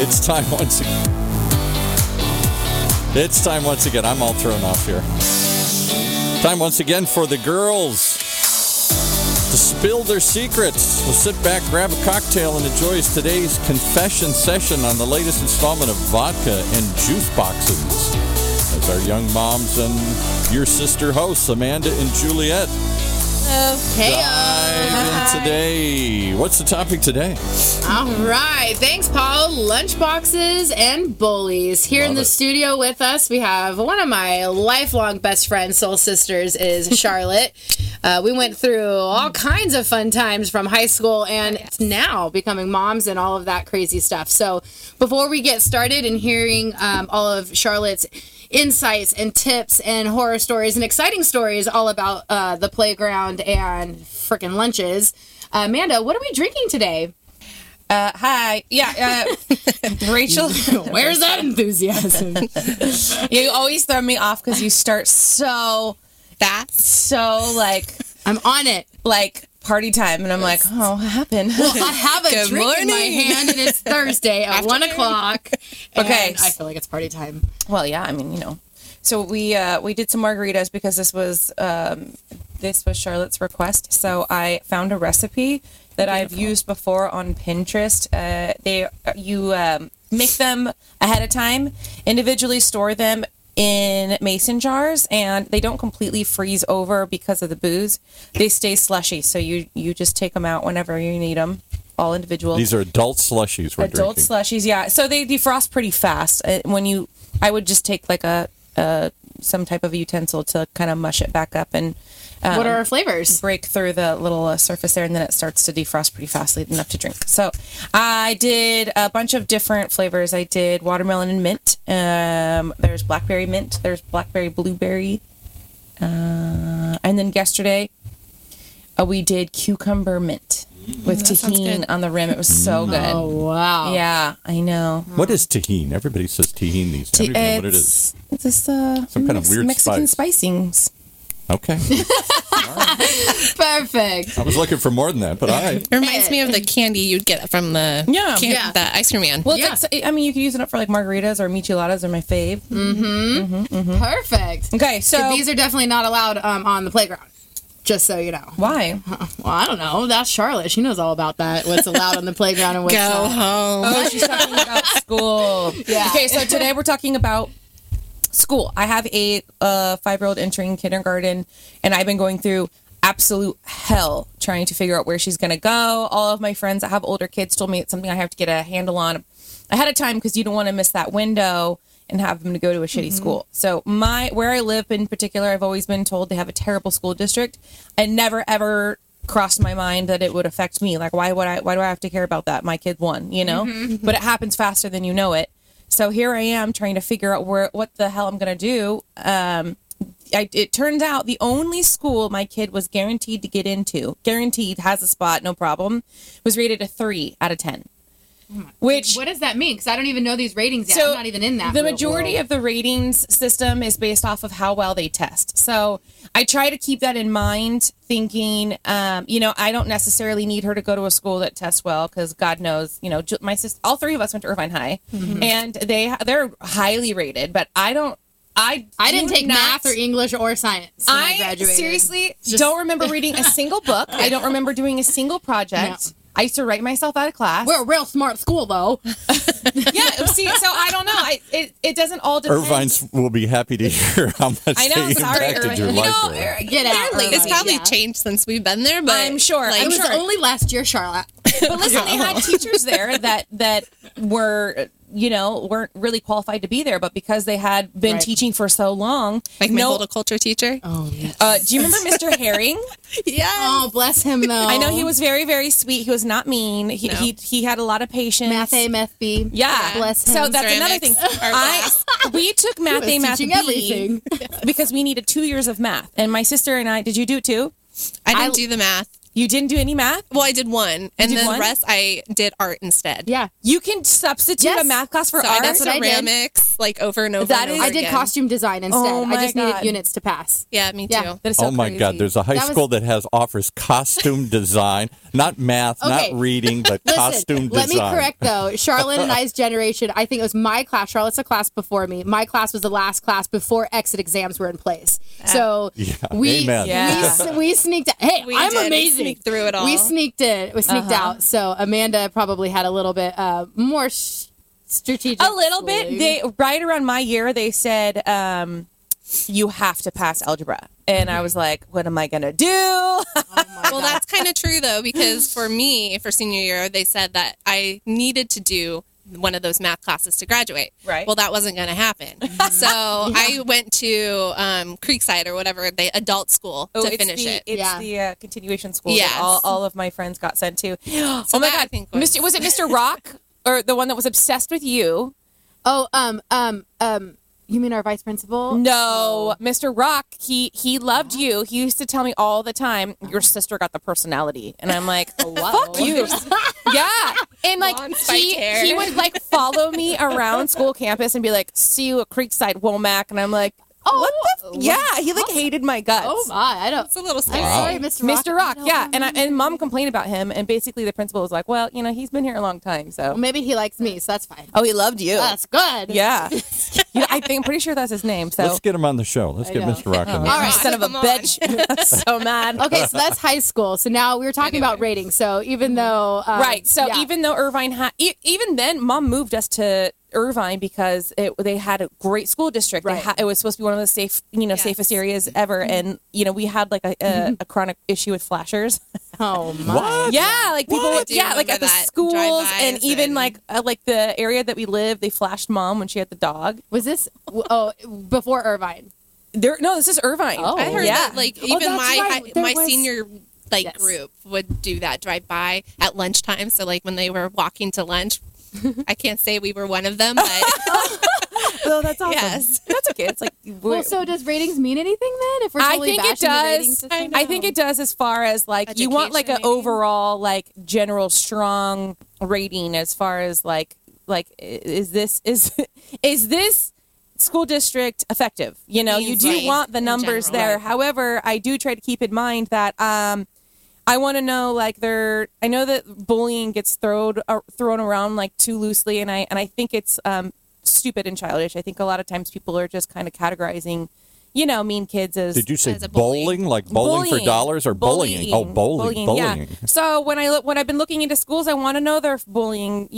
It's time once again. It's time once again. I'm all thrown off here. Time once again for the girls to spill their secrets. We'll sit back, grab a cocktail, and enjoy today's confession session on the latest installment of Vodka and Juice Boxes. As our young moms and your sister hosts, Amanda and Juliet, Hey, dive in today. What's the topic today? all right. Thanks, Paul. Lunchboxes and bullies. Here in the studio with us, we have one of my lifelong best friends, soul sisters, is Charlotte. We went through all kinds of fun times from high school and now becoming moms and all of that crazy stuff. So before we get started and hearing all of Charlotte's insights and tips and horror stories and exciting stories all about the playground and frickin' lunches. Amanda, what are we drinking today? Hi. Yeah, Rachel. Where's that enthusiasm? You always throw me off because you start so like I'm on it. like party time, and I'm like, oh, what happened? Well, I have a Good drink in my morning. hand, and it's Thursday at 1 o'clock. Okay. And I feel like it's party time. Well, yeah, I mean, So we did some margaritas because this was Charlotte's request. So I found a recipe that I've used before on Pinterest. You make them ahead of time, individually store them in mason jars, and they don't completely freeze over because of the booze. They stay slushy, so you just take them out whenever you need them, all individual. These are adult slushies we're Adult drinking. slushies, yeah. So they defrost pretty fast. I would just take like some type of utensil to kind of mush it back up and What are our flavors? break through the little surface there, and then it starts to defrost pretty fast, enough to drink. So I did a bunch of different flavors. I did watermelon and mint. There's blackberry mint. There's blackberry blueberry. And then yesterday we did cucumber mint with tahini on the rim. It was so good. Oh, wow. Yeah, I know. What is tahini? Everybody says tahini these days. I don't even know what it is. It's this, Some kind of weird Mexican spice. spicings. Okay. Perfect. I was looking for more than that, but all right. It reminds me of the candy you'd get from the Yeah. the ice cream man. Well, Yeah. I mean, you could use it up for like margaritas or micheladas are my fave. Perfect. Okay, so These are definitely not allowed on the playground. Just so you know. why? Well, I don't know. That's Charlotte. She knows all about that. What's allowed on the playground and what's Go not. home. Oh, she's talking about school. Yeah. Okay, so today we're talking about school. I have a 5-year-old entering kindergarten, and I've been going through absolute hell trying to figure out where she's going to go. All of my friends that have older kids told me it's something I have to get a handle on ahead of time because you don't want to miss that window and have them to go to a shitty school. So where I live in particular, I've always been told they have a terrible school district. I never ever crossed my mind that it would affect me. Like, why do I have to care about that? My kid won, But it happens faster than you know it. So here I am trying to figure out what the hell I'm going to do. It turns out the only school my kid was guaranteed to get into, guaranteed has a spot, no problem, was rated a 3 out of 10. Which, What does that mean? Because I don't even know these ratings yet. so I'm not even in that. the real majority world. of the ratings system is based off of how well they test. So I try to keep that in mind, thinking, I don't necessarily need her to go to a school that tests well because God knows, my sister, all three of us went to Irvine High, and they're highly rated. But I didn't take math or English or science when I I graduated. seriously don't remember reading a single book. I don't remember doing a single project. No. I used to write myself out of class. We're a real smart school, though. Yeah, see, so I don't know. It doesn't all depend. Irvines will be happy to hear how much I know, they sorry, impacted Irvine. your You life. know, there. Get out. Apparently, it's Irvine. probably Yeah. changed since we've been there, but I'm sure. like, It was sure. only last year, Charlotte. But listen, they had teachers there that were, weren't really qualified to be there, but because they had been Right. teaching for so long. like my horticulture teacher. Oh, yes. Do you remember Mr. Herring? Yeah. Oh, bless him, though. I know he was very, very sweet. He was not mean. He had a lot of patience. Math A, Math B. Yeah. Bless him. So that's another thing. Ceramics, We took math A, math teaching B everything. because we needed 2 years of math. And my sister and I, did you do it too? I didn't do the math. You didn't do any math? Well, I did one, and did then one? the rest I did art instead. Yeah. You can substitute Yes. a math class for So art? I did That's what I did. ceramics like over and over. That and is- over I did again. costume design instead. Oh I my just needed God. units to pass. Yeah, me too. Yeah. That is so Oh my crazy. God! There's a high That was- school that offers costume design, not math, Okay. not reading, but costume let design. me correct though. Charlotte and I's generation, I think it was my class. Charlotte's a class before me. My class was the last class before exit exams were in place. So we Amen. Yeah. we sneaked. Hey, We I'm did. We amazing. sneaked through it all. We sneaked in. We sneaked out. So Amanda probably had a little bit more strategic. A little bit. schooling. They right around my year, they said you have to pass algebra, and I was like, "What am I gonna do?" Well, that's kind of true though, because for me, for senior year, they said that I needed to do one of those math classes to graduate. Right. Well, that wasn't going to happen. So I went to Creekside or whatever, the adult school, to finish it. It's Yeah. the continuation school Yes. that all of my friends got sent to. Oh my that, I God, think, was- was it Mr. Rock or the one that was obsessed with you? Oh, you mean our vice principal? No, Mr. Rock. He loved you. He used to tell me all the time, "Your sister got the personality," and I'm like, "Fuck you." Yeah, and like Long spiked hair. he would like follow me around school campus and be like, "See you at Creekside, Womack," and I'm like, "What the?" Yeah, he like hated my guts. Oh my, I don't. It's a little I'm scary. sorry, Mr. Rock. Mr. Rock, I don't yeah, know. and mom complained about him, and basically the principal was like, "Well, he's been here a long time, so." Well, maybe he likes me, so that's fine. Oh, he loved you. That's good. Yeah, I'm pretty sure that's his name. So, Let's get him on the show. Let's get know. Mr. Rock on the All show. right. son of a Come on. bitch, so mad. Okay, so that's high school. So now we were talking about ratings. So even though Right. So yeah. even though Irvine had, even then, mom moved us to Irvine because they had a great school district. Right. It was supposed to be one of the safest areas ever. And, we had like a chronic issue with flashers. oh my, What? Yeah. Like people, I do like at remember the that. schools and Drive-bys even and- like the area that we lived, they flashed mom when she had the dog. was this before Irvine? This is Irvine. Oh. I heard yeah. that like Oh, even that's my right. There my was- senior Yes. group would do that drive by at lunchtime. So like when they were walking to lunch, I can't say we were one of them, but Oh, that's awesome. Yes. That's okay. It's like, Well, so does ratings mean anything then? If we're I totally think it bashing the rating does. system? I think it does as far as like you want like an Education, maybe? overall like general strong rating as far as like is this school district effective? You do Right, want the in numbers general. there. Right. However, I do try to keep in mind that I want to know like I know that bullying gets thrown around like too loosely, and I think it's stupid and childish. I think a lot of times people are just kind of categorizing, mean kids as. Did you say As a bully. bowling? Like bowling for dollars or bullying? Oh, bowling. Yeah. So when I've been looking into schools, I want to know their bullying.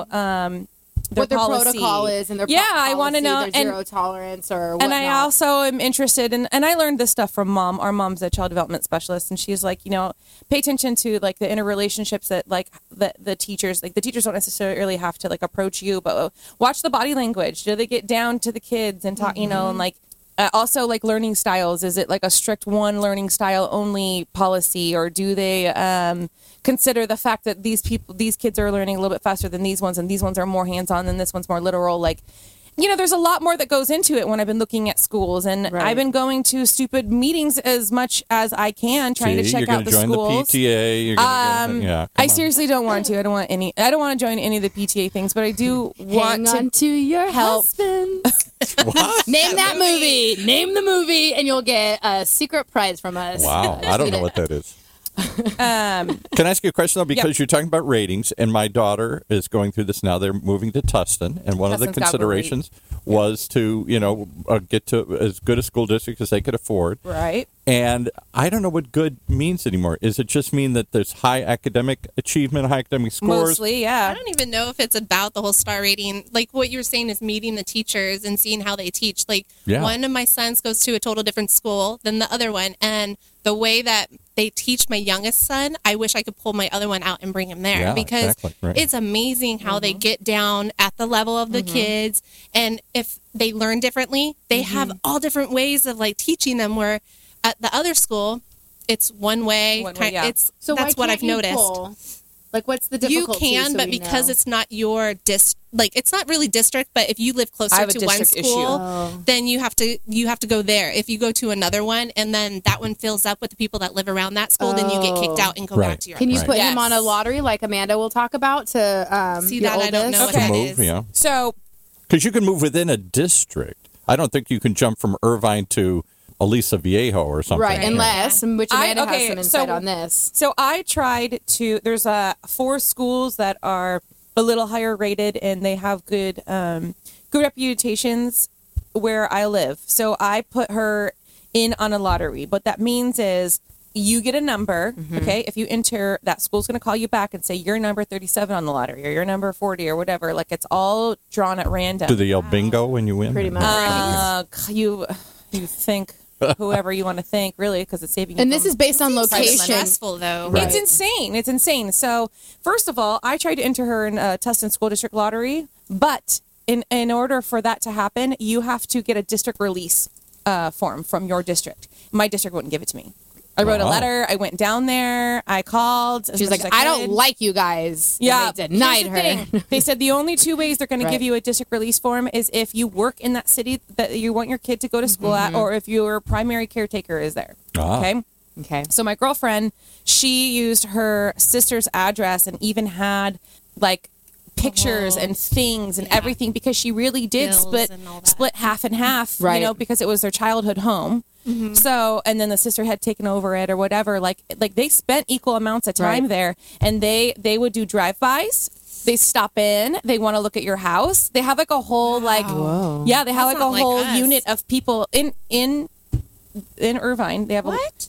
Their what their policy. protocol is and their I want to know their zero tolerance or whatnot. and I also am interested in, and I learned this stuff from mom. Our mom's a child development specialist, and she's like, pay attention to like the interrelationships that like the teachers don't necessarily have to like approach you, but watch the body language. Do they get down to the kids and talk, and like also like learning styles? Is it like a strict one learning style only policy, or do they consider the fact that these kids are learning a little bit faster than these ones, and these ones are more hands-on and this one's more literal? Like, there's a lot more that goes into it when I've been looking at schools, and Right. I've been going to stupid meetings as much as I can, trying to check you're out the join schools. the PTA. You're gonna I come on. seriously don't want to. I don't want to join any of the PTA things, but I do Hang want on to your help. husband. What? Name that movie. Name the movie, and you'll get a secret prize from us. Wow, I don't know what that is. Can I ask you a question though? Because you're talking about ratings, and my daughter is going through this now. They're moving to Tustin, and one of the Tustin's got considerations was to get to as good a school district as they could afford. right. And I don't know what good means anymore. Is it just mean that there's high academic achievement, high academic scores? Mostly, I yeah. don't even know if it's about the whole star rating. Like what you're saying is meeting the teachers and seeing how they teach. Like Yeah. one of my sons goes to a total different school than the other one, and the way that they teach my youngest son, I wish I could pull my other one out and bring him there, Yeah, because exactly, right. it's amazing how they get down at the level of the kids, and if they learn differently, they have all different ways of like teaching them, where at the other school it's one way, One way, yeah. it's So that's why what can't I've you noticed. pull Like, what's the You difficulty? can, so but we because know? it's not your it's not really district, but if you live I closer have a to one district school, then you have to go there. If you go to another one and then that one fills up with the people that live around that school, then you get kicked out and go Right. back to your Can you other put Yes. him on a lottery like Amanda will talk about to See, your that I don't oldest? know what To that move, is. yeah. So Because you can move within a district. I don't think you can jump from Irvine to Aliso Viejo or something. Right, Yeah. unless, which Amanda has some insight so- on this. So I tried to. There's 4 schools that are a little higher rated, and they have good reputations where I live. So I put her in on a lottery. What that means is you get a number. Okay, if you enter, that school's going to call you back and say you're number 37 on the lottery, or you're number 40, or whatever. Like, it's all drawn at random. Do they yell bingo when you win? Pretty much. You think whoever you want to think, really, because it's saving you. And this from- is based on It's location. stressful though. Right. It's insane. It's insane. So, first of all, I tried to enter her in a Tustin School District lottery, but in order for that to happen, you have to get a district release form from your district. My district wouldn't give it to me. I wrote a Wow. letter. I went down there. I called. as She's much like, as I don't could. like you guys. And Yeah, they denied here's the her. thing. They said the only 2 ways they're going to Right. give you a district release form is if you work in that city that you want your kid to go to school Mm-hmm. at, or if your primary caretaker is there. Ah. Okay. Okay. So my girlfriend, she used her sister's address and even had like pictures and things and everything, because she really did Bills split and all that. split half and half, Right. you know, because it was their childhood home. So, and then the sister had taken over it or whatever. Like they spent equal amounts of time Right. there, and they would do drive-bys. They stop in. They want to look at your house. They have like a whole they have That's like a not like whole us. unit of people in Irvine. They have What?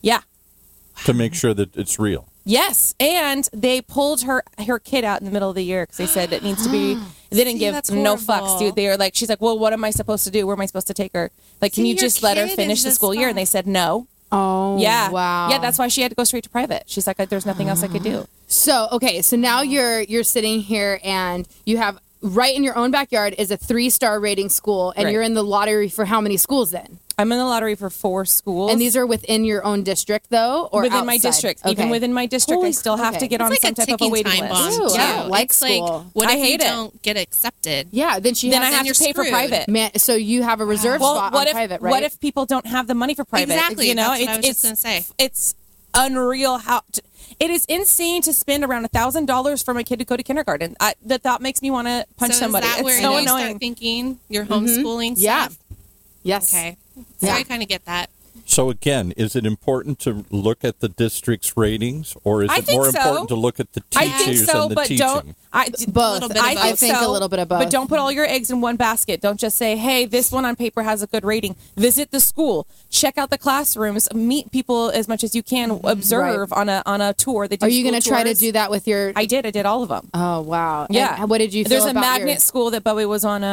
To make sure that it's real. Yes, and they pulled her kid out in the middle of the year because they said it needs to be. They didn't See, give that's no horrible. fucks, dude. They were like, she's like, well, what am I supposed to do? Where am I supposed to take her? Like, can See, you your just let her kid finish is the just school year? And they fine. said no. Oh, Yeah, wow. yeah. That's why she had to go straight to private. She's like, there's nothing else I could do. So, okay, so now you're sitting here and you have right in your own backyard is a 3-star rating school, and Right. you're in the lottery for how many schools then? I'm in the lottery for 4 schools, And these are within your own district though, or within my outside? district. Okay. Even within my district, Holy- I still have okay. to get It's on like some a type of a ticking waiting time list. bomb. Ooh, too. yeah, like it's school. like, what I if you hate it. don't get accepted? Yeah, then she Then has I have you're to pay for screwed. private. man. So you have a reserve Well, spot what on if private, right? what if people don't have the money for private? Exactly. You know, That's what I was just gonna say. It's unreal how it is insane to spend around $1,000 for my kid to go to kindergarten. That makes me want to punch so somebody. Is that It's where so you annoying. start thinking you're homeschooling Yeah. stuff? Yes. Okay. So Yeah. I kind of get that. So again, is it important to look at the district's ratings, or is I it think more so. important to look at the I teachers think so, and the but teaching? don't. Both. little bit of I both. think I think so, a little bit of both. But don't put all your eggs in one basket. Don't just say, "Hey, this one on paper has a good rating." Visit the school, check out the classrooms, meet people as much as you can, observe on a tour. They do Are you going going to try to do that with your? I did all of them. Oh wow. Yeah. And what did you feel There's a about magnet your- school that Bowie was on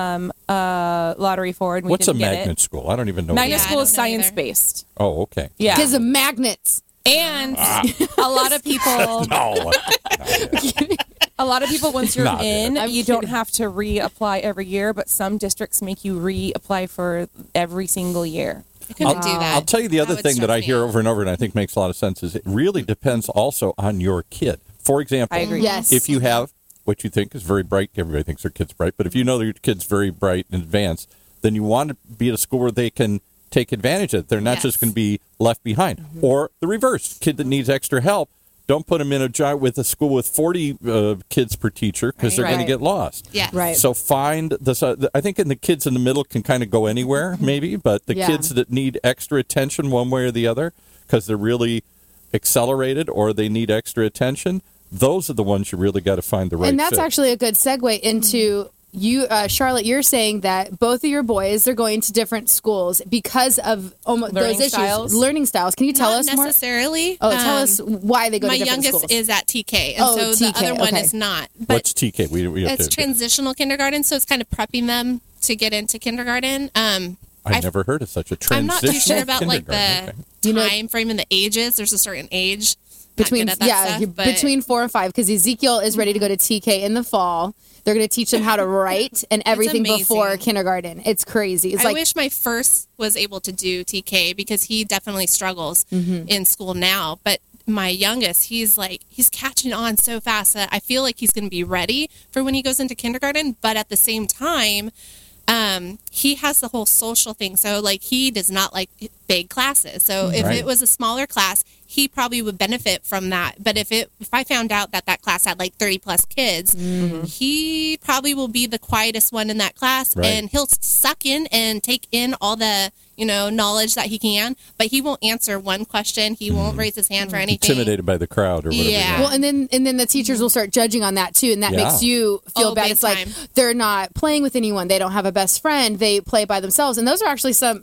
a lottery for, and we What's a didn't get magnet it. school? I don't even know. Magnet Yeah, I school is don't know either. science based. Oh, okay. Yeah, Because of magnets. and a lot of people. No. A lot of people, once you're Not in, it. you don't have to reapply every year, but some districts make you reapply for every single year. I couldn't do that. I'll tell you the other would thing that I stress hear me out. over and over, and I think makes a lot of sense, is it really depends also on your kid. For example, I agree. Yes. if you have what you think is very bright, everybody thinks their kid's bright, but if you know that your kid's very bright and advanced, then you want to be at a school where they can take advantage of it. They're not Yes. just going to be left behind. Or the reverse, kid that needs extra help, don't put them in a job with a school with 40 kids per teacher because they're going to Right. get lost. Yeah. Right. So find the. I think in the kids in the middle can kind of go anywhere, maybe, but the Yeah. kids that need extra attention one way or the other because they're really accelerated or they need extra attention, those are the ones you really got to find the right. And that's fit. actually a good segue into you, Charlotte. You're saying that both of your boys are going to different schools because of almost those Learning issues, styles? learning styles. Can you tell Not us more? necessarily. Oh, tell us why they go My to different youngest schools. is at TK, and Oh, so the TK, other one okay. is not. But What's TK? We have it's to. transitional kindergarten, so it's kind of prepping them to get into kindergarten. I've never heard of such a I'm transition. not too sure about like the kindergarten. You know- time frame and the ages. There's a certain age Not between good at that stuff, but between 4 and 5 because Ezekiel is ready to go to TK in the fall. They're going to teach them how to write and everything amazing. before kindergarten. It's crazy. It's I like wish my first was able to do TK because he definitely struggles Mm-hmm. in school now. But my youngest, he's catching on so fast that I feel like he's going to be ready for when he goes into kindergarten. But at the same time, he has the whole social thing. So like he does not like big classes. So if it was a smaller class, he probably would benefit from that. But if I found out that class had like 30 plus kids, he probably will be the quietest one in that class, and he'll suck in and take in all the knowledge that he can, but he won't answer one question. He won't raise his hand for anything. Intimidated by the crowd or whatever. Yeah. Well, and then the teachers will start judging on that too, and that makes you feel bad. It's like they're not playing with anyone. They don't have a best friend. They play by themselves, and those are actually some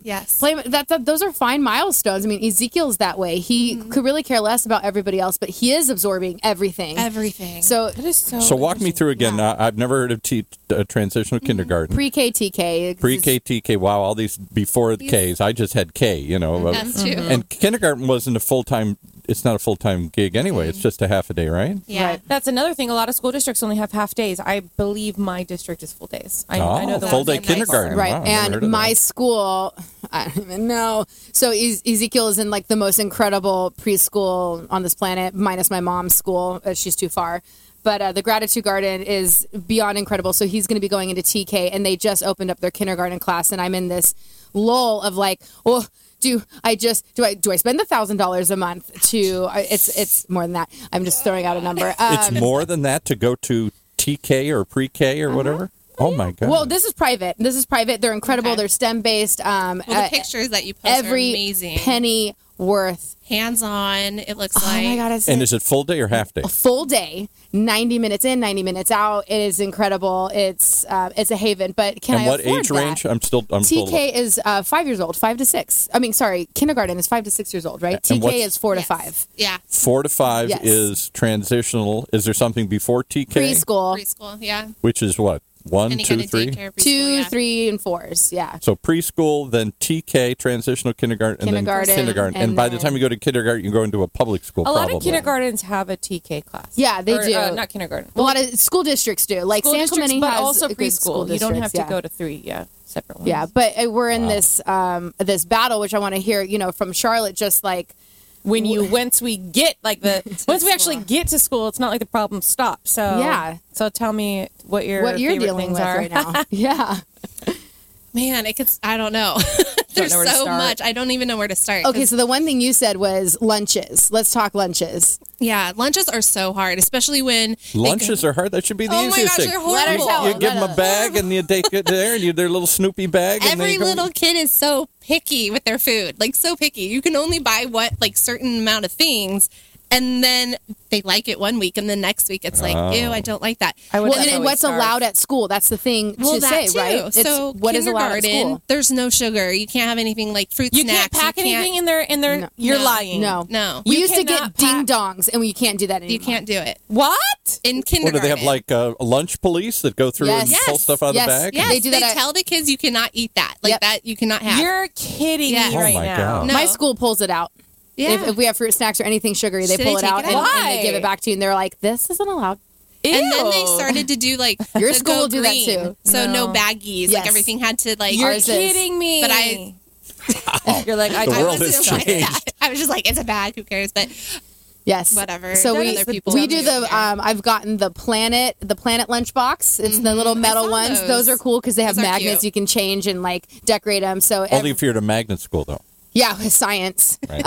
those are fine milestones. I mean, Ezekiel's that way. He could really care less about everybody else, but he is absorbing everything. So That is So walk me through again. I've never heard of transitional kindergarten. Pre-K, TK. Pre-K, TK. Wow, all these before the Ks. I just had K, Us too. And kindergarten wasn't a full-time. It's not a full-time gig anyway. It's just a half a day, right? Yeah. Right. That's another thing. A lot of school districts only have half days. I believe my district is full days. I know the full-day ones in my kindergarten. Right. Wow, I've never heard And of my that. school, I don't even know. So Ezekiel is in like the most incredible preschool on this planet, minus my mom's school. She's too far. But the Gratitude Garden is beyond incredible. So he's going to be going into TK, and they just opened up their kindergarten class, and I'm in this lull of like, well, do I spend $1,000 a month to? It's more than that. I'm just throwing out a number. It's more than that to go to TK or pre-K or whatever. Oh my God. Well, this is private. They're incredible. Okay. They're STEM based. Well, the pictures that you post are every amazing. penny worth. Hands-on, it looks Oh like. my God! It's and is it full day or half day? a full day, 90 minutes in, 90 minutes out. It is incredible. It's a haven. But can And I what afford age that? range? I'm still. TK is 5 years old, 5 to 6. I mean, sorry, kindergarten is 5 to 6 years old, right? And TK what's- is 4 to Yes. 5. Yeah. 4 to 5 Yes. is transitional. Is there something before TK? Preschool, Preschool, yeah. Which is what? 1, Any 2, kind of 3? daycare, preschool, 2, yeah. 3, and 4s. Yeah. So preschool, then TK, transitional kindergarten, and Kindergarten, then kindergarten. and And by the then- time you go to kindergarten, you go into a public school. A lot probably. of kindergartens have a TK class. Yeah, they do. Not kindergarten. A lot of school districts do. Like School San districts, Clemente but has also good school preschool. You don't have to districts, go to 3 separate ones. Yeah, but we're in this battle, which I want to hear, from Charlotte, just like, Once we actually get to school, it's not like the problem stops. So Yeah. So tell me what your what you're favorite dealing things with are right now. Yeah. Man, I don't know. There's know where to so start. much. I don't even know where to start. Okay, 'Cause, so the one thing you said was lunches. Let's talk lunches. yeah, lunches are so hard, especially when Lunches are hard. That should be the Oh my easiest gosh, thing. they're horrible. You give them a bag and you take it there and you their little Snoopy bag. And every they go, little kid is so picky with their food, like so picky. You can only buy certain amount of things, and then they like it one week, and the next week it's like, ew, I don't like that. I would Well, and definitely what's starve. allowed at school? That's the thing to that say, too. right? It's So what is allowed at kindergarten, school. there's no sugar. You can't have anything like fruit You snacks. can't pack You can't- anything in there. No. You're No. lying. No. You We used to cannot get ding pack- dongs, and you can't do that anymore. You can't do it What? in What kindergarten. do they have, like lunch police that go through and Yes. pull stuff out of Yes. the bag? Yes, They do that at- tell the kids you cannot eat that. Like Yep. that you cannot have. You're kidding Yes. me Oh right my now. God. No. My school pulls it out. Yeah. If we have fruit snacks or anything sugary, they Should pull they it take out it and, out? and they give it back to you, and they're like, "This isn't allowed." And then they Ew. started to do like Your the school Go will do that Green. too. So no No. baggies. Yes. Like everything had to like. You're Ours is. kidding me. But I- You're like, I The I world wasn't has like changed. that. I was just like, it's a bag. Who cares? But Yes. Whatever. So That we is the we do dumbest the thing. I've gotten the planet lunchbox. It's the little metal saw ones. those. Those are cool because they have Those are magnets cute. you can change and like decorate them. So Only if you're at a magnet school, though. yeah, with science. Right.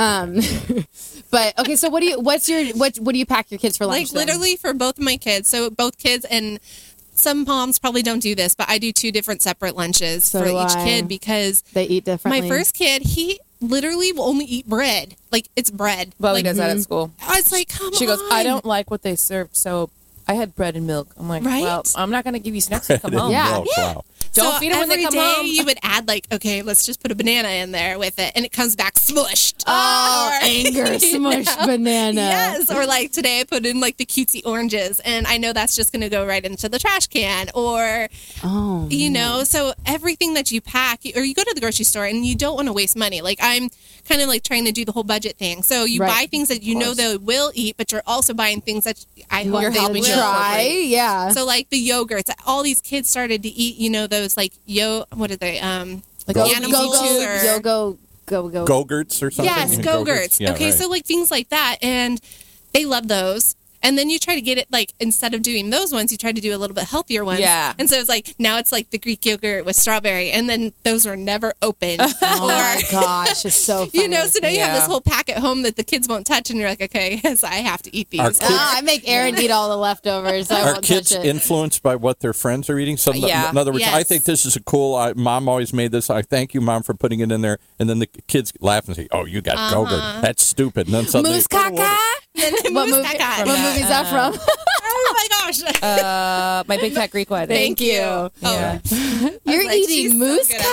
But okay, so what do you pack your kids for lunch? like then? literally for both of my kids. So both kids, and some moms probably don't do this, but I do 2 different separate lunches So for do each I. kid because they eat differently. my first kid, he literally will only eat bread. Like it's bread. Bowie like, does that at school. I was like, come She on. goes, I don't like what they served, so I had bread and milk. I'm like, Right? well, I'm not going to give you snacks when you come home. Yeah. Milk, wow. Don't So feed them when they every come day home. You would add like, okay, let's just put a banana in there with it, and it comes back smushed. Oh, Or- anger, you smushed know? banana. Yes, or like today I put in like the cutesy oranges, and I know that's just going to go right into the trash can, or Oh, you know, so everything that you pack, or you go to the grocery store and you don't want to waste money. Like I'm kind of like trying to do the whole budget thing. So you Right. buy things that you know they will eat, but you're also buying things that I hope you're they helping will. try. Yeah. So like the yogurts, all these kids started to eat, you know, those like what are they? Like Go Easy animals go or- yoga. Go-Gurts or something? Yes, Go-Gurts. Yeah, okay, right. so like things like that, and they love those. And then you try to get it, like, instead of doing those ones, you try to do a little bit healthier ones. Yeah. And so it's like, now it's like the Greek yogurt with strawberry, and then those were never opened. Oh my gosh, it's so funny. You know, so now you have Yeah. this whole pack at home that the kids won't touch, and you're like, okay, so I have to eat these. Our kids- I make Aaron eat all the leftovers. I Are won't kids touch it. influenced by what their friends are eating? So, Yeah. in other words, I Yes. think this is a cool. Mom always made this. I thank you, Mom, for putting it in there. And then the kids laugh and say, "Oh, you got Go-Gurt. That's stupid." And then suddenly, Moose caca? What Moose movie, caca. what movie is that from? Oh my gosh. My Big Fat Greek Wedding. Thank you. you. Yeah. You're like, she's eating so moose good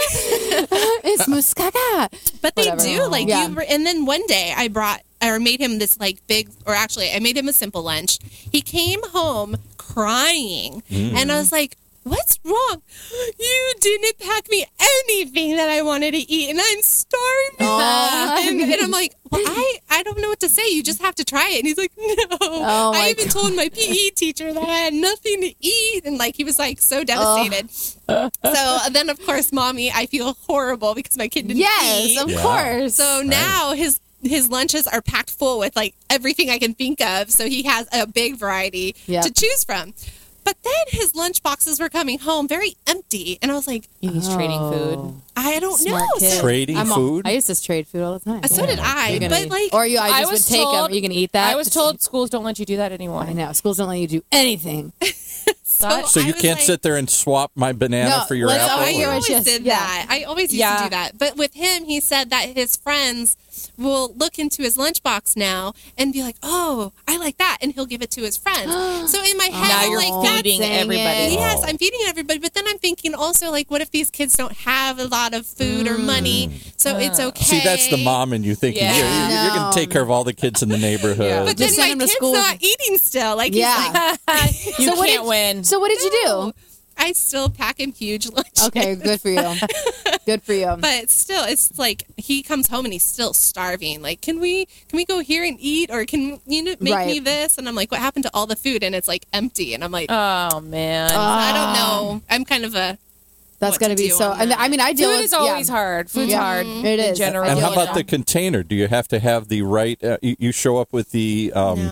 at caca? It's moose caca. But they Whatever. do like Yeah. and then one day I made him this like big, or actually I made him a simple lunch. He came home crying, and I was like, "What's wrong? You didn't pack me anything that I wanted to eat, and I'm starving." And I'm like, "Well, I don't know what to say. You just have to try it." And he's like, "No." Oh, my I even told my PE teacher that I had nothing to eat, and like he was like so devastated. So then, of course, mommy, I feel horrible because my kid didn't eat. Yes, of Yeah. course. So now his lunches are packed full with like everything I can think of. So he has a big variety Yep. to choose from. But then his lunch boxes were coming home very empty, and I was like, He's trading food. I don't Smart know. kid. So, Trading food? I used to trade food all the time. so did I. You're gonna But eat- like, or you, I I just was would take them. told- Are you gonna eat that? I was told schools don't let you do that anymore. I know schools don't let you do anything. So I you was can't like- sit there and swap my banana No, for your let's- apple? I hear or- what always Yes, did yeah. that. I always used to do that. But with him, he said that his friends will look into his lunchbox now and be like, "Oh, I like that," and he'll give it to his friends. So in my head, Now I'm you're like, feeding dang everybody. it. yes, I'm feeding everybody, but then I'm thinking also like, what if these kids don't have a lot of food or money? So it's okay. See, that's the mom in you thinking, Yeah. you're going to take care of all the kids in the neighborhood. But Just then send my him to kid's school. not eating still. Like Yeah. he's like, You what can't did- win. So what did you do? I still pack him huge lunches. Okay, good for you. Good for you. But still, it's like he comes home and he's still starving. Like, can we go here and eat, or can you make me Right. this? And I'm like, what happened to all the food? And it's like empty. And I'm like, Oh man. I don't know. I'm kind of a That's what going to to be do so. on And that. I mean, I deal Food with is always yeah. hard. Food's Yeah. hard. It in is. general. And how Yeah. about the container? Do you have to have the right? You show up with the No.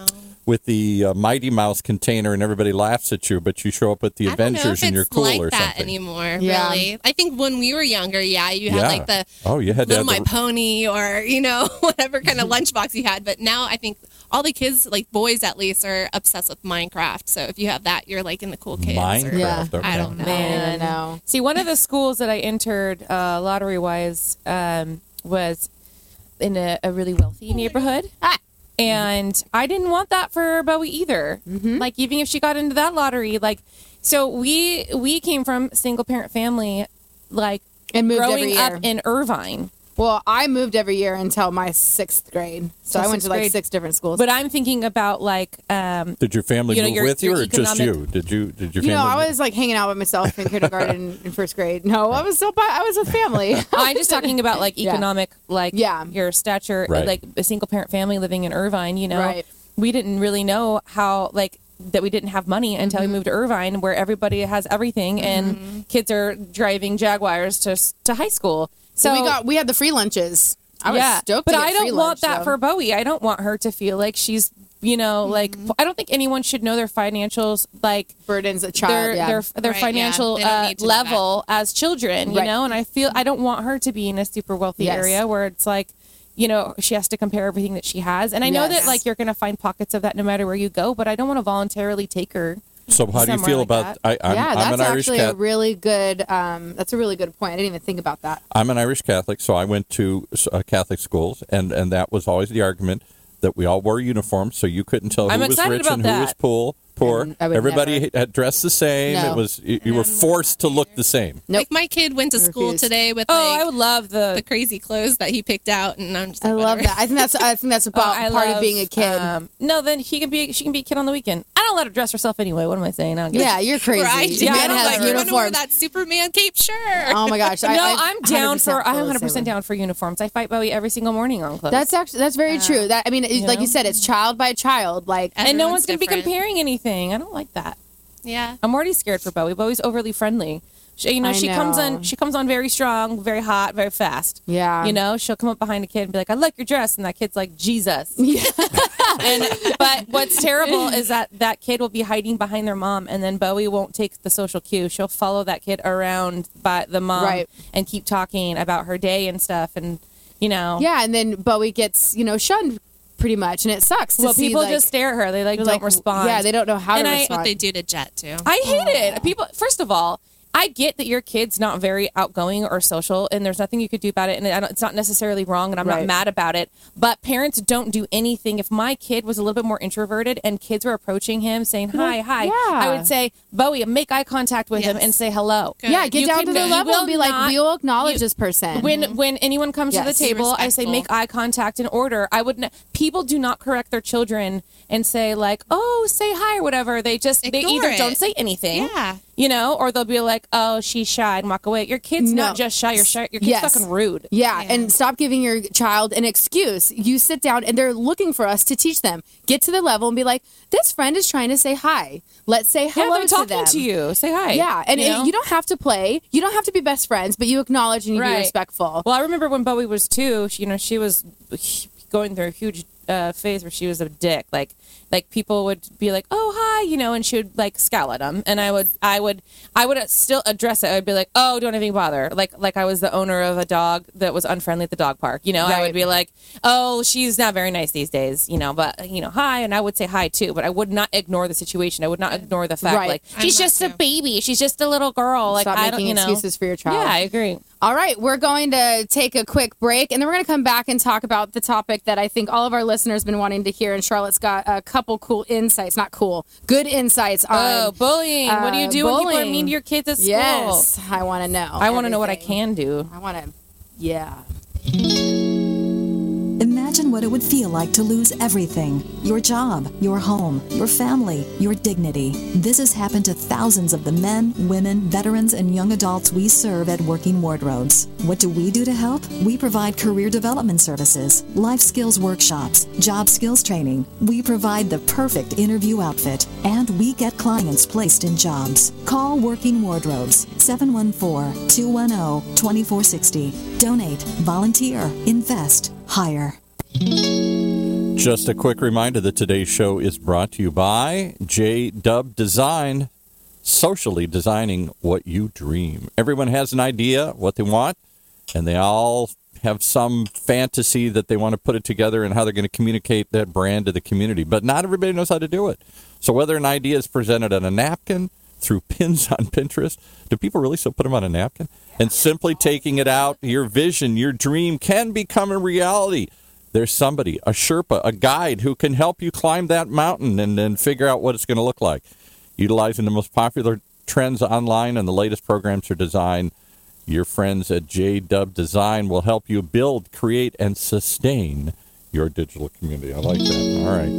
Mighty Mouse container, and everybody laughs at you, but you show up with the I don't know Avengers, if and you're it's cool like or that something. anymore. Yeah. Really, I think when we were younger, you had Yeah. like the You had to Little have My the, Pony, or whatever kind of lunchbox you had. But now I think all the kids, like boys at least, are obsessed with Minecraft. So if you have that, you're like in the cool kids. or- Minecraft. Yeah. Okay. I don't know. Man. I know. See, one of the schools that I entered lottery wise was in a really wealthy neighborhood. And I didn't want that for Bowie either. Like, even if she got into that lottery, like, so we came from a single parent family, like, And moved every growing year. up in Irvine. Well, I moved every year until my 6th grade. So Till I went to sixth like grade. 6 different schools. But I'm thinking about, like, Did your family You know, move your- with you, your or just economic- you? Did your you family? know, I move? was like hanging out with myself in kindergarten and 1st grade. No, I was with family. I'm just talking about, like, Yeah. economic, like, Yeah. your stature, Right. like a single parent family living in Irvine, Right. We didn't really know how, like, that we didn't have money until we moved to Irvine, where everybody has everything and kids are driving Jaguars to high school. So we had the free lunches. I was stoked but to get I don't free want lunch, that though. for Bowie. I don't want her to feel like she's, like, I don't think anyone should know their financials, like, burdens a child. their Yeah. their Right, financial yeah. They don't need to know level as children, Right. and I don't want her to be in a super wealthy Yes. area where it's like, she has to compare everything that she has. And I know Yes. that, like, you're going to find pockets of that no matter where you go, but I don't want to voluntarily take her. So how do you somewhere feel like about? that. I'm That's an Irish actually a Catholic. really good. That's a really good point. I didn't even think about that. I'm an Irish Catholic, so I went to Catholic schools, and that was always the argument that we all wore uniforms, so you couldn't tell I'm who was excited rich about and who was that. poor. I would Everybody never. had dressed the same. No. It was you were forced to look the same. Nope. Like my kid went to school Refuse. today with Oh, like I would love the crazy clothes that he picked out, and I'm just like, I love whatever. that. I think that's about I part love, of being a kid. No, then she can be a kid on the weekend. I don't let her dress herself anyway. What am I saying? I don't give a Yeah, you're crazy. Right? Yeah, Man I don't has like You want to wear uniforms. that Superman cape? Sure. Oh my gosh. No, I'm down 100% for. I'm feel the 100% same way. down for uniforms. I fight Bowie every single morning on clothes. That's very true. That I mean, like know? you said, it's child by child. Like and no Everyone's one's going to be different. comparing anything. I don't like that. Yeah. I'm already scared for Bowie. Bowie's overly friendly. She comes on very strong, very hot, very fast. Yeah. She'll come up behind a kid and be like, I like your dress. And that kid's like, Jesus. But what's terrible is that kid will be hiding behind their mom, and then Bowie won't take the social cue. She'll follow that kid around by the mom and keep talking about her day and stuff. And, Yeah, and then Bowie gets, shunned pretty much, and it sucks to see, people just stare at her. They don't respond. Yeah, they don't know how to respond. What they do to Jet, too. I hate it. People, first of all, I get that your kid's not very outgoing or social, and there's nothing you could do about it, and it's not necessarily wrong, and I'm not mad about it, but parents don't do anything. If my kid was a little bit more introverted and kids were approaching him saying, hi, I would say, Bowie, make eye contact with him and say hello. Good. Yeah, get down to the level and be like, we will acknowledge this person. When anyone comes to the table, I say, make eye contact in order. People do not correct their children and say, like, oh, say hi or whatever. They either don't say anything. Yeah. Or they'll be like, oh, she's shy and walk away. Your kid's not just shy. Your kid's fucking rude. Yeah, and stop giving your child an excuse. You sit down, and they're looking for us to teach them. Get to the level and be like, this friend is trying to say hi. Let's say hello to them. Yeah, they're talking to you. Say hi. Yeah, and you don't have to play. You don't have to be best friends, but you acknowledge and you be respectful. Well, I remember when Bowie was 2, she was going through a huge phase where she was a dick. Like people would be like, oh, hi, and she would like scowl at them. And I would still address it. I would be like, oh, don't even bother. Like I was the owner of a dog that was unfriendly at the dog park. I would be like, oh, she's not very nice these days, but hi. And I would say hi too, but I would not ignore the situation. I would not ignore the fact like, she's just a baby. She's just a little girl. Like, stop making excuses for your child. Yeah, I agree. All right, we're going to take a quick break, and then we're going to come back and talk about the topic that I think all of our listeners have been wanting to hear, and Charlotte's got a couple good insights on bullying. What do you do when people are mean to your kids at school? Yes, I want to know. I want to know what I can do. I want to, yeah. Imagine what it would feel like to lose everything. Your job, your home, your family, your dignity. This has happened to thousands of the men, women, veterans, and young adults we serve at Working Wardrobes. What do we do to help? We provide career development services, life skills workshops, job skills training. We provide the perfect interview outfit, and we get clients placed in jobs. Call Working Wardrobes, 714-210-2460. Donate, volunteer, invest, hire. Just a quick reminder that today's show is brought to you by J-Dub Design, socially designing what you dream. Everyone has an idea what they want, and they all have some fantasy that they want to put it together and how they're going to communicate that brand to the community. But not everybody knows how to do it. So whether an idea is presented on a napkin, through pins on Pinterest, do people really still put them on a napkin? And simply taking it out, your vision, your dream can become a reality. There's somebody, a Sherpa, a guide who can help you climb that mountain and then figure out what it's going to look like. Utilizing the most popular trends online and the latest programs for design, your friends at J-Dub Design will help you build, create, and sustain your digital community. I like that. All right.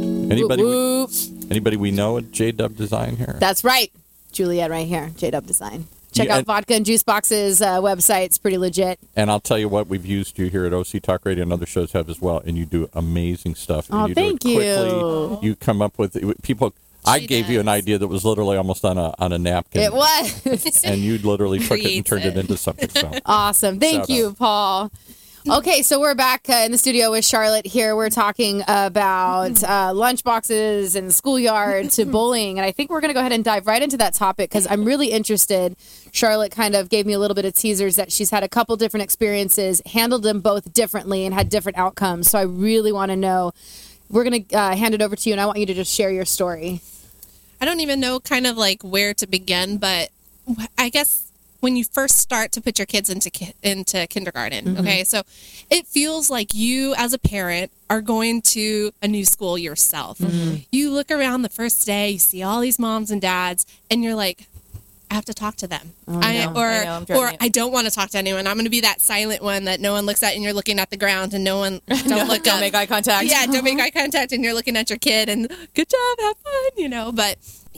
Anybody we know at J-Dub Design here? That's right. Juliet right here, J-Dub Design. Check out Vodka and Juice Box's website. It's pretty legit. And I'll tell you what, we've used you here at OC Talk Radio and other shows have as well, and you do amazing stuff. And oh, you thank do it quickly. You come up with people. I gave you an idea that was literally almost on a napkin. It was. And you literally took it and turned it into something. So. Awesome. Thank you, Paul. Okay, so we're back in the studio with Charlotte here. We're talking about lunchboxes and schoolyard to bullying. And I think we're going to go ahead and dive right into that topic because I'm really interested. Charlotte kind of gave me a little bit of teasers that she's had a couple different experiences, handled them both differently, and had different outcomes. So I really want to know. We're going to hand it over to you, and I want you to just share your story. I don't even know kind of like where to begin, but I guess when you first start to put your kids into kindergarten, okay? So it feels like you as a parent are going to a new school yourself. You look around the first day, you see all these moms and dads, and you're like, I have to talk to them. I don't want to talk to anyone. I'm going to be that silent one that no one looks at and you're looking at the ground and no one don't make eye contact. Yeah, don't make eye contact and you're looking at your kid and good job, have fun, But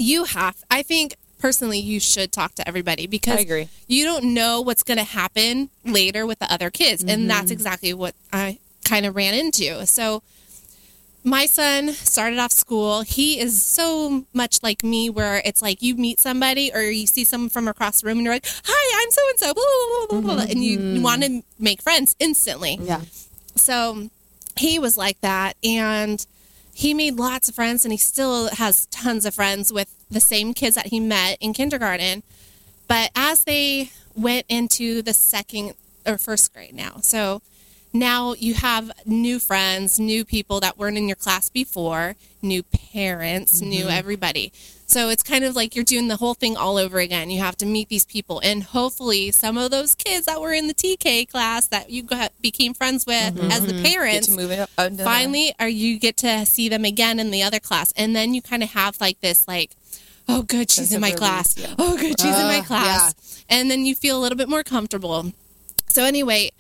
I think personally you should talk to everybody because I agree. You don't know what's going to happen later with the other kids. And that's exactly what I kind of ran into. So my son started off school. He is so much like me, where it's like you meet somebody or you see someone from across the room and you're like, hi, I'm so-and-so, blah, blah, blah, blah, blah, and you want to make friends instantly. Yeah. So he was like that, and he made lots of friends, and he still has tons of friends with the same kids that he met in kindergarten. But as they went into the second or first grade so now you have new friends, new people that weren't in your class before, new parents, new everybody. So it's kind of like you're doing the whole thing all over again. You have to meet these people. And hopefully some of those kids that were in the TK class that you became friends with as the parents, Get to move it up under finally, or you get to see them again in the other class. And then you kind of have like this, like, oh, good, she's in my class. Yeah. Oh, good, she's in my class. Yeah. And then you feel a little bit more comfortable. So anyway,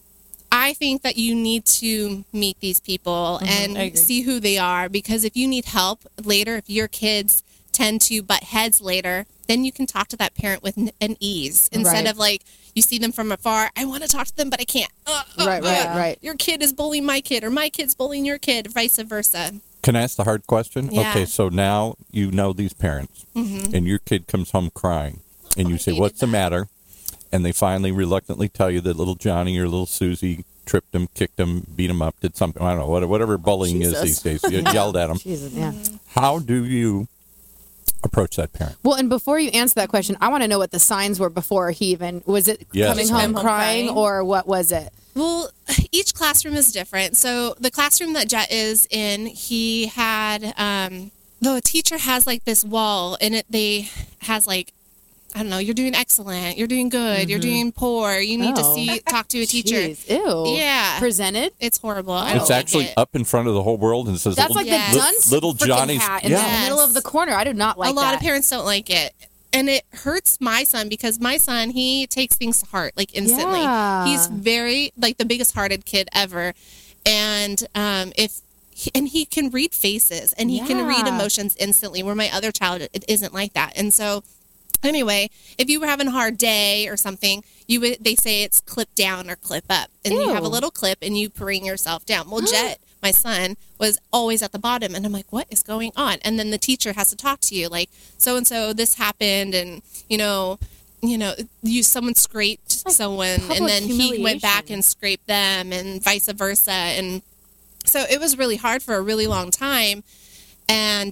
I think that you need to meet these people and see who they are, because if you need help later, if your kids tend to butt heads later, then you can talk to that parent with an ease instead of like you see them from afar. I want to talk to them, but I can't. Right. Your kid is bullying my kid, or my kid's bullying your kid, vice versa. Can I ask the hard question? Yeah. Okay, so now you know these parents, and your kid comes home crying, and you say, what's the matter? And they finally reluctantly tell you that little Johnny or little Susie tripped him, kicked him, beat him up, did something. I don't know, whatever bullying is these days. You yelled at him. Jesus, yeah. How do you approach that parent? Well, and before you answer that question, I want to know what the signs were before he even, was it coming home crying, or what was it? Well, each classroom is different. So the classroom that Jet is in, he had, the teacher has like this wall, and they has like, I don't know, you're doing excellent, you're doing good, you're doing poor, you need to talk to a teacher. Jeez. Ew. Yeah. Presented? It's horrible. It's actually up in front of the whole world and says, that's like the dunce little Johnny's hat in the middle of the corner. I do not like that. A lot of parents don't like it. And it hurts my son, because my son, he takes things to heart, like instantly. Yeah. He's very, like, the biggest hearted kid ever. And he can read faces, and he can read emotions instantly, where my other child, it isn't like that. And so anyway, if you were having a hard day or something, they say it's clip down or clip up. And you have a little clip and you bring yourself down. Well, Jet, my son, was always at the bottom. And I'm like, what is going on? And then the teacher has to talk to you like, so-and-so, this happened. And, someone scraped someone. And then he went back and scraped them, and vice versa. And so it was really hard for a really long time. And,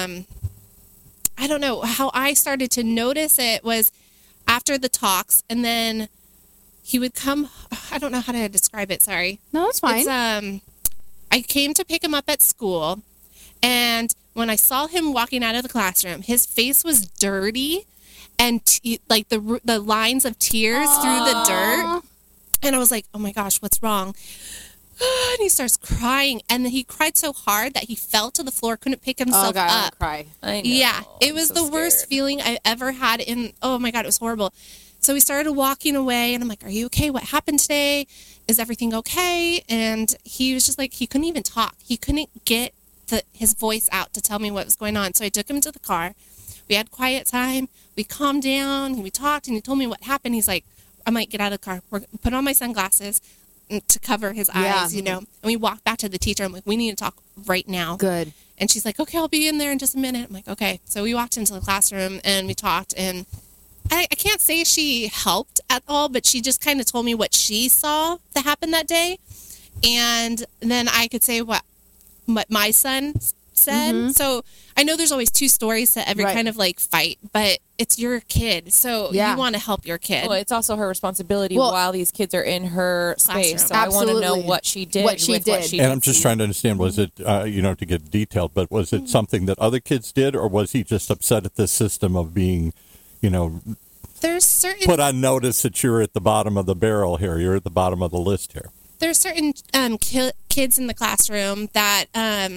I don't know how I started to notice it was after the talks, and then he would come. I don't know how to describe it. Sorry. No, it's fine. I came to pick him up at school, and when I saw him walking out of the classroom, his face was dirty, and like the lines of tears through the dirt. And I was like, oh my gosh, what's wrong? And he starts crying, and then he cried so hard that he fell to the floor, couldn't pick himself up. Cry. I know. Yeah, it was the worst feeling I ever had. Oh my God, it was horrible. So we started walking away, and I'm like, are you okay? What happened today? Is everything okay? And he was just like, he couldn't even talk. He couldn't get his voice out to tell me what was going on. So I took him to the car. We had quiet time. We calmed down, and we talked, and he told me what happened. He's like, I might get out of the car. Put on my sunglasses to cover his eyes, and we walked back to the teacher. I'm like, we need to talk right now. Good. And she's like, okay, I'll be in there in just a minute. I'm like, okay. So we walked into the classroom and we talked, and I can't say she helped at all, but she just kind of told me what she saw that happened that day. And then I could say what my son said. So I know there's always two stories to every kind of like fight, but it's your kid. So you want to help your kid. Well, it's also her responsibility while these kids are in her space. So I want to know what she did. And I'm just trying to understand, was it, to get detailed, but was it something that other kids did, or was he just upset at the system of being, there's certain put on notice that you're at the bottom of the barrel here, you're at the bottom of the list here? There's certain kids in the classroom that,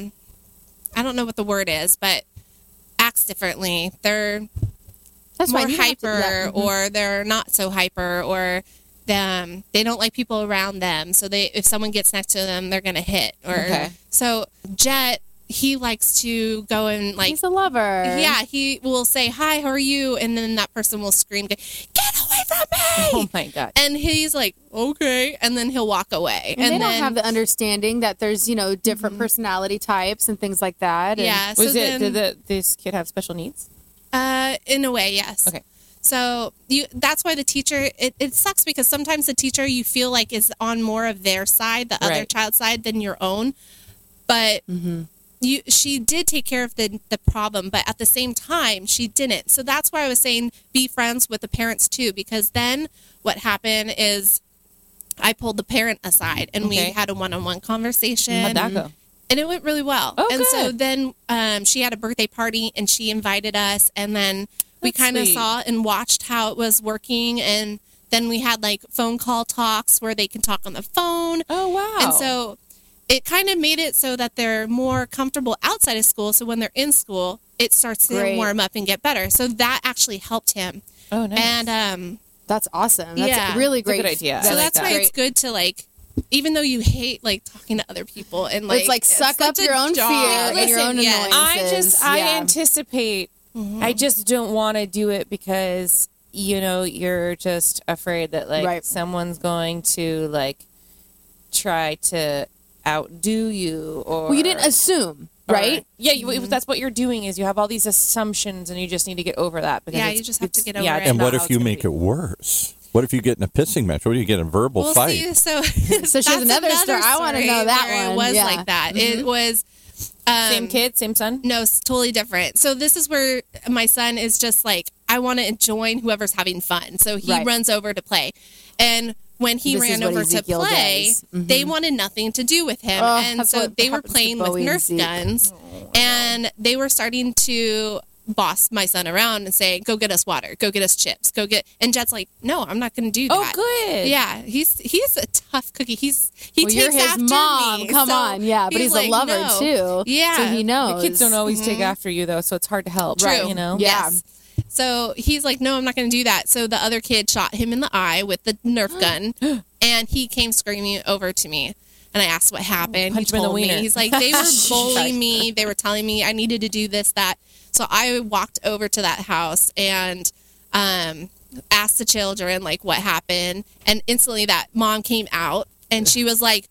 I don't know what the word is, but acts differently. They're more hyper, or they're not so hyper, or they don't like people around them. So if someone gets next to them, they're going to hit. So Jet, he likes to go and he's a lover. Yeah, he will say, hi, how are you? And then that person will scream, get away away from me. Oh my God. And he's like, okay. And then he'll walk away. And they then, don't have the understanding that there's, different personality types and things like that. And yeah. Did this kid have special needs? In a way, yes. Okay. So that's why the teacher, it sucks because sometimes the teacher you feel like is on more of their side, the other Right. child's side than your own. But she did take care of the problem, but at the same time, she didn't. So that's why I was saying be friends with the parents too, because then what happened is I pulled the parent aside and we Okay. had a one-on-one conversation. How'd that go? And it went really well. Oh, and so good. then she had a birthday party and she invited us. And then we That's kind of sweet. saw and watched how it was working. And then we had like phone call talks where they can talk on the phone. Oh, wow. And so it kind of made it so that they're more comfortable outside of school. So when they're in school, it starts to Great. warm up and get better. So that actually helped him. Oh, nice. And that's awesome. That's Yeah. really It's a great. good idea. so I like that's that. why Great. it's good to like, even though you hate like talking to other people and like It's like suck up such a your own job. fear and your own yes. annoyances. I Yeah. anticipate. I just don't want to do it because you're just afraid that like Right. someone's going to like try to outdo you or. Well, you didn't assume, right? Yeah, that's what you're doing is you have all these assumptions and you just need to get over that. Because Yeah, it's- you just have to it's- get over yeah, it. it's And not what how if it's you gonna make be. it worse? What if you get in a pissing match? What if you get in a verbal Well, fight? see, so So she's another story. I wanna know that where one. It was Yeah. like that. It was Same kid, same son? no, it's totally different. So this is where my son is just like, I want to join whoever's having fun. So he Right. runs over to play, and when he This is ran what over to Ezekiel play, does. they wanted nothing to do with him, Oh, and that's so what they were happens to playing with Bowie and Nerf Zeke. guns, and they were starting to boss my son around and say, "Go get us water, go get us chips, go get." And Jed's like, "No, I'm not going to do Oh, that." good. Yeah, he's a tough cookie. He Well, takes you're his after mom. me. Come So on, yeah, but he's a like, lover no. too. Yeah, so he knows. The kids don't always take after you though, so it's hard to help. True. You know? Yeah. Yes. So he's like, no, I'm not going to do that. So the other kid shot him in the eye with the Nerf gun, and he came screaming over to me. And I asked what happened. Punch He him in the told me. wiener. He's like, they were bullying me. They were telling me I needed to do this, that. So I walked over to that house and asked the children like what happened. And instantly that mom came out and she was like,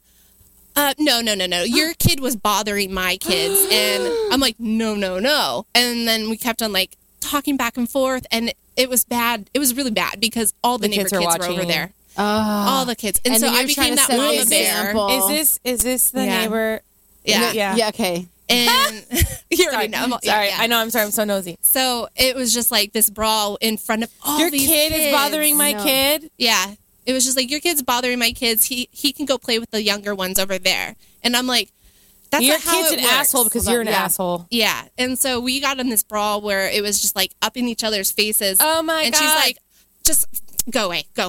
no. Your kid was bothering my kids. And I'm like, no. And then we kept on like talking back and forth. And it was bad. It was really bad because all the neighbor kids are kids were over watching. there. All the kids. And, And so then I you're trying became to that set an mama bear. example. Is this the Yeah. neighbor? Yeah. Yeah. okay. And you Sorry. already know. Sorry. Yeah. I know. I'm sorry. I'm so nosy. So it was just like this brawl in front of all Your these kid is kids. bothering my No. kid. Yeah. It was just like, your kid's bothering my kids. He can go play with the younger ones over there. And I'm like, that's Your not how kid's it an works. asshole because Hold on, you're an yeah. asshole. Yeah. And so we got in this brawl where it was just like up in each other's faces. Oh, my and God. she's like, just go away. Go.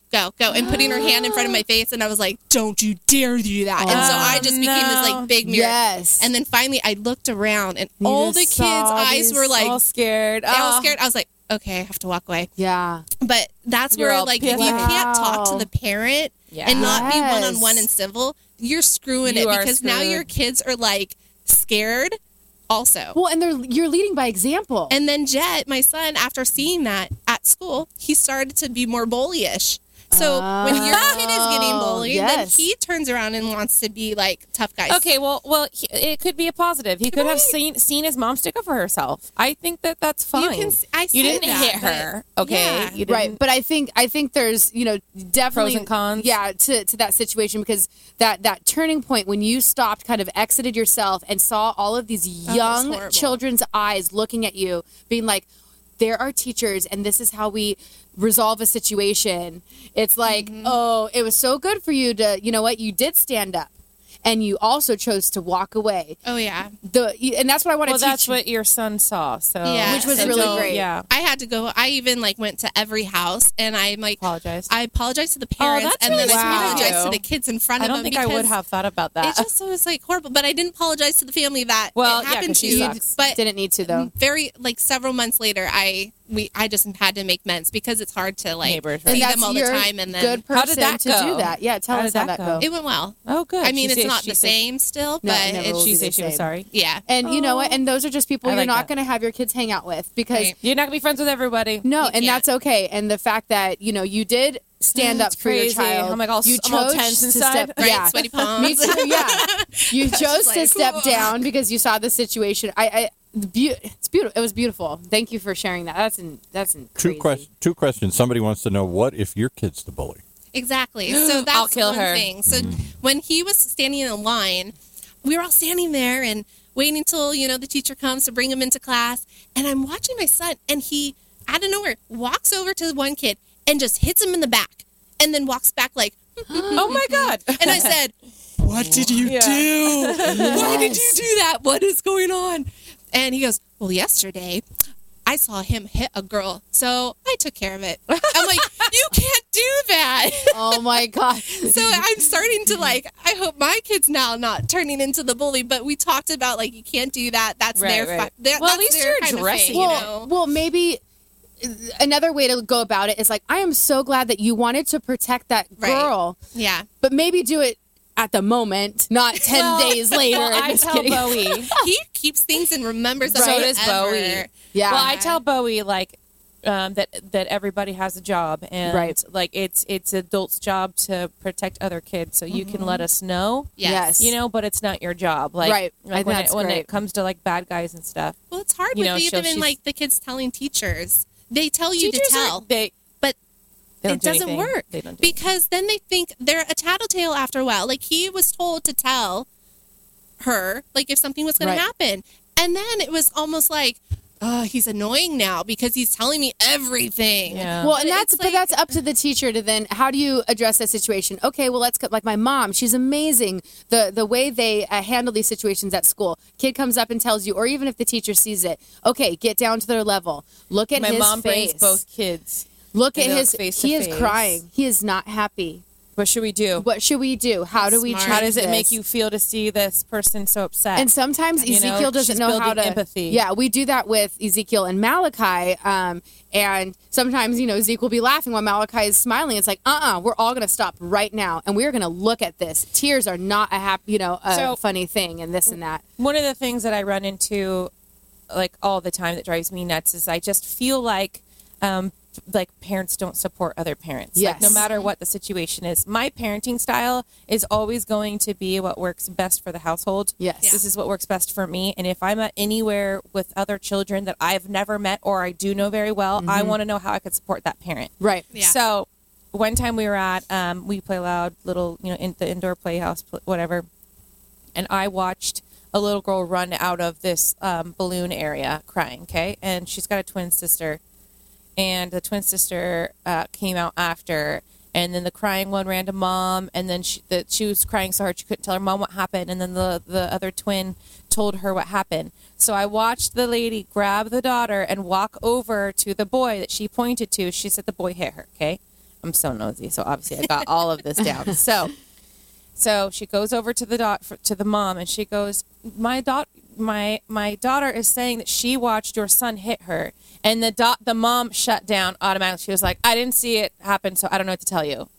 And putting her hand in front of my face. And I was like, don't you dare do that. And so I just became this like big mirror. Yes. And then finally I looked around and You all the just kids' saw eyes these were like, all scared. they all Oh. scared. I was like, okay, I have to walk away. Yeah. But that's You're where all like if you pissed. can't talk Wow. to the parent Yeah. and not be Yes. one-on-one and civil, you're screwing You it are because now screwed. your kids are like scared also. Well, and you're leading by example. And then Jet, my son, after seeing that at school, he started to be more bullyish. So when your kid is getting bullied, then yes. he turns around and wants to be like tough guys. Okay, well, it could be a positive. He could have seen his mom stick up for herself. I think that's fine. I You say didn't that, hit her, okay? yeah. You didn't, Right, but I think there's definitely Pros and cons. Yeah, to that situation because that turning point when you stopped, kind of exited yourself and saw all of these young horrible. children's eyes looking at you, being like, there are teachers, and this is how we resolve a situation. It's like, oh, it was so good for you to, you know what, you did stand up. And you also chose to walk away. Oh yeah. And that's what I want to well, teach. that's what your son saw. So Yeah. Which was so really don't- great. Yeah, I had to go. I even like went to every house and I'm like, apologize. I apologized to the parents that's and then really I sweet of apologized to you. the kids in front I of don't them. think I would because have thought about It that. just was like horrible, but I didn't apologize to the family that Well, it yeah, happened 'cause to. she sucks. But Didn't need to though. very like several months later, I I just had to make amends because it's hard to like Neighbors, see right? And them all the you're time. And then good person How did that to go? do that. Yeah, tell How us did how that that go? go. it went well. Oh, good. I mean, She it's said- not she the said- same still, No, but it never it's will She be said the she was same. sorry. yeah. And you know what? And those are just people I you're like not that. going to have your kids hang out with because Right. You're not gonna be friends with everybody. no, You and can't. that's okay. And the fact that you did stand up It's for your crazy. child. I'm like all- you I'm all chose tense to inside. step. Right, Yeah, sweaty palms. me too. Yeah, you chose just to like, step "Whoa." down because you saw the situation. It's beautiful. It was beautiful. Thank you for sharing that. That's crazy. Two questions. Somebody wants to know, what if your kid's the bully? Exactly. So that's I'll kill one her. thing. So when he was standing in a line, we were all standing there and waiting until, the teacher comes to bring him into class. And I'm watching my son, and he, out of nowhere, walks over to one kid and just hits him in the back and then walks back like, Oh my God. and I said, what did you do? Why did you do that? What is going on? And he goes, well, yesterday I saw him hit a girl, so I took care of it. I'm like, you can't do that. Oh my god. So I'm starting to I hope my kid's now not turning into the bully, but we talked about you can't do that. That's Right, their right. Well, Well, at that's least their you're kind of addressing thing, it. Well, maybe another way to go about it is I am so glad that you wanted to protect that Right. girl, Yeah. but maybe do it at the moment, not 10 days later. Well, I Just tell kidding. Bowie. He keeps things and remembers them So does forever. Bowie. Yeah. Well, I tell Bowie that everybody has a job, and Right. it's adults' job to protect other kids. So you can let us know, Yes. Yes. but it's not your job. Right. Like I think that's when great. it comes to bad guys and stuff. Well, it's hard You with know, even she's- the kids telling teachers. They tell you to Teachers tell. they But don't it do doesn't anything. work They don't do because then they think they're a tattletale after a while. He was told to tell her if something was going Right. to happen, and then it was almost he's annoying now because he's telling me everything. Yeah. Well, and But that's it's but that's up to the teacher to then how do you address that situation? Okay, well let's go, my mom, she's amazing. The way they handle these situations at school. Kid comes up and tells you, or even if the teacher sees it, okay, get down to their level. Look at My his mom face. brings both kids. Look at and they his look face to he is face. crying. He is not happy. What should we do? What should we do? How do we Smart. change How does it this? make you feel to see this person so upset? And sometimes You know, Ezekiel doesn't she's know how building to empathy. Yeah, we do that with Ezekiel and Malachi. And sometimes, Zeke will be laughing while Malachi is smiling. It's we're all gonna stop right now and we're gonna look at this. Tears are not a happy, So- funny thing and this and that. One of the things that I run into all the time that drives me nuts is I just feel like parents don't support other parents. Yes. No matter what the situation is. My parenting style is always going to be what works best for the household. Yes. This is what works best for me. And if I'm at anywhere with other children that I've never met or I do know very well, I want to know how I could support that parent. Right. Yeah. So one time we were at We Play Loud, little, in the indoor playhouse, whatever. And I watched a little girl run out of this balloon area crying, okay? And she's got a twin sister. And the twin sister came out after. And then the crying one ran to mom. And then she was crying so hard she couldn't tell her mom what happened. And then the other twin told her what happened. So I watched the lady grab the daughter and walk over to the boy that she pointed to. She said the boy hit her, okay? I'm so nosy, so obviously I got all of this down. So she goes over to the mom and she goes, my daughter is saying that she watched your son hit her, and the mom shut down automatically. She was like, I didn't see it happen, so I don't know what to tell you.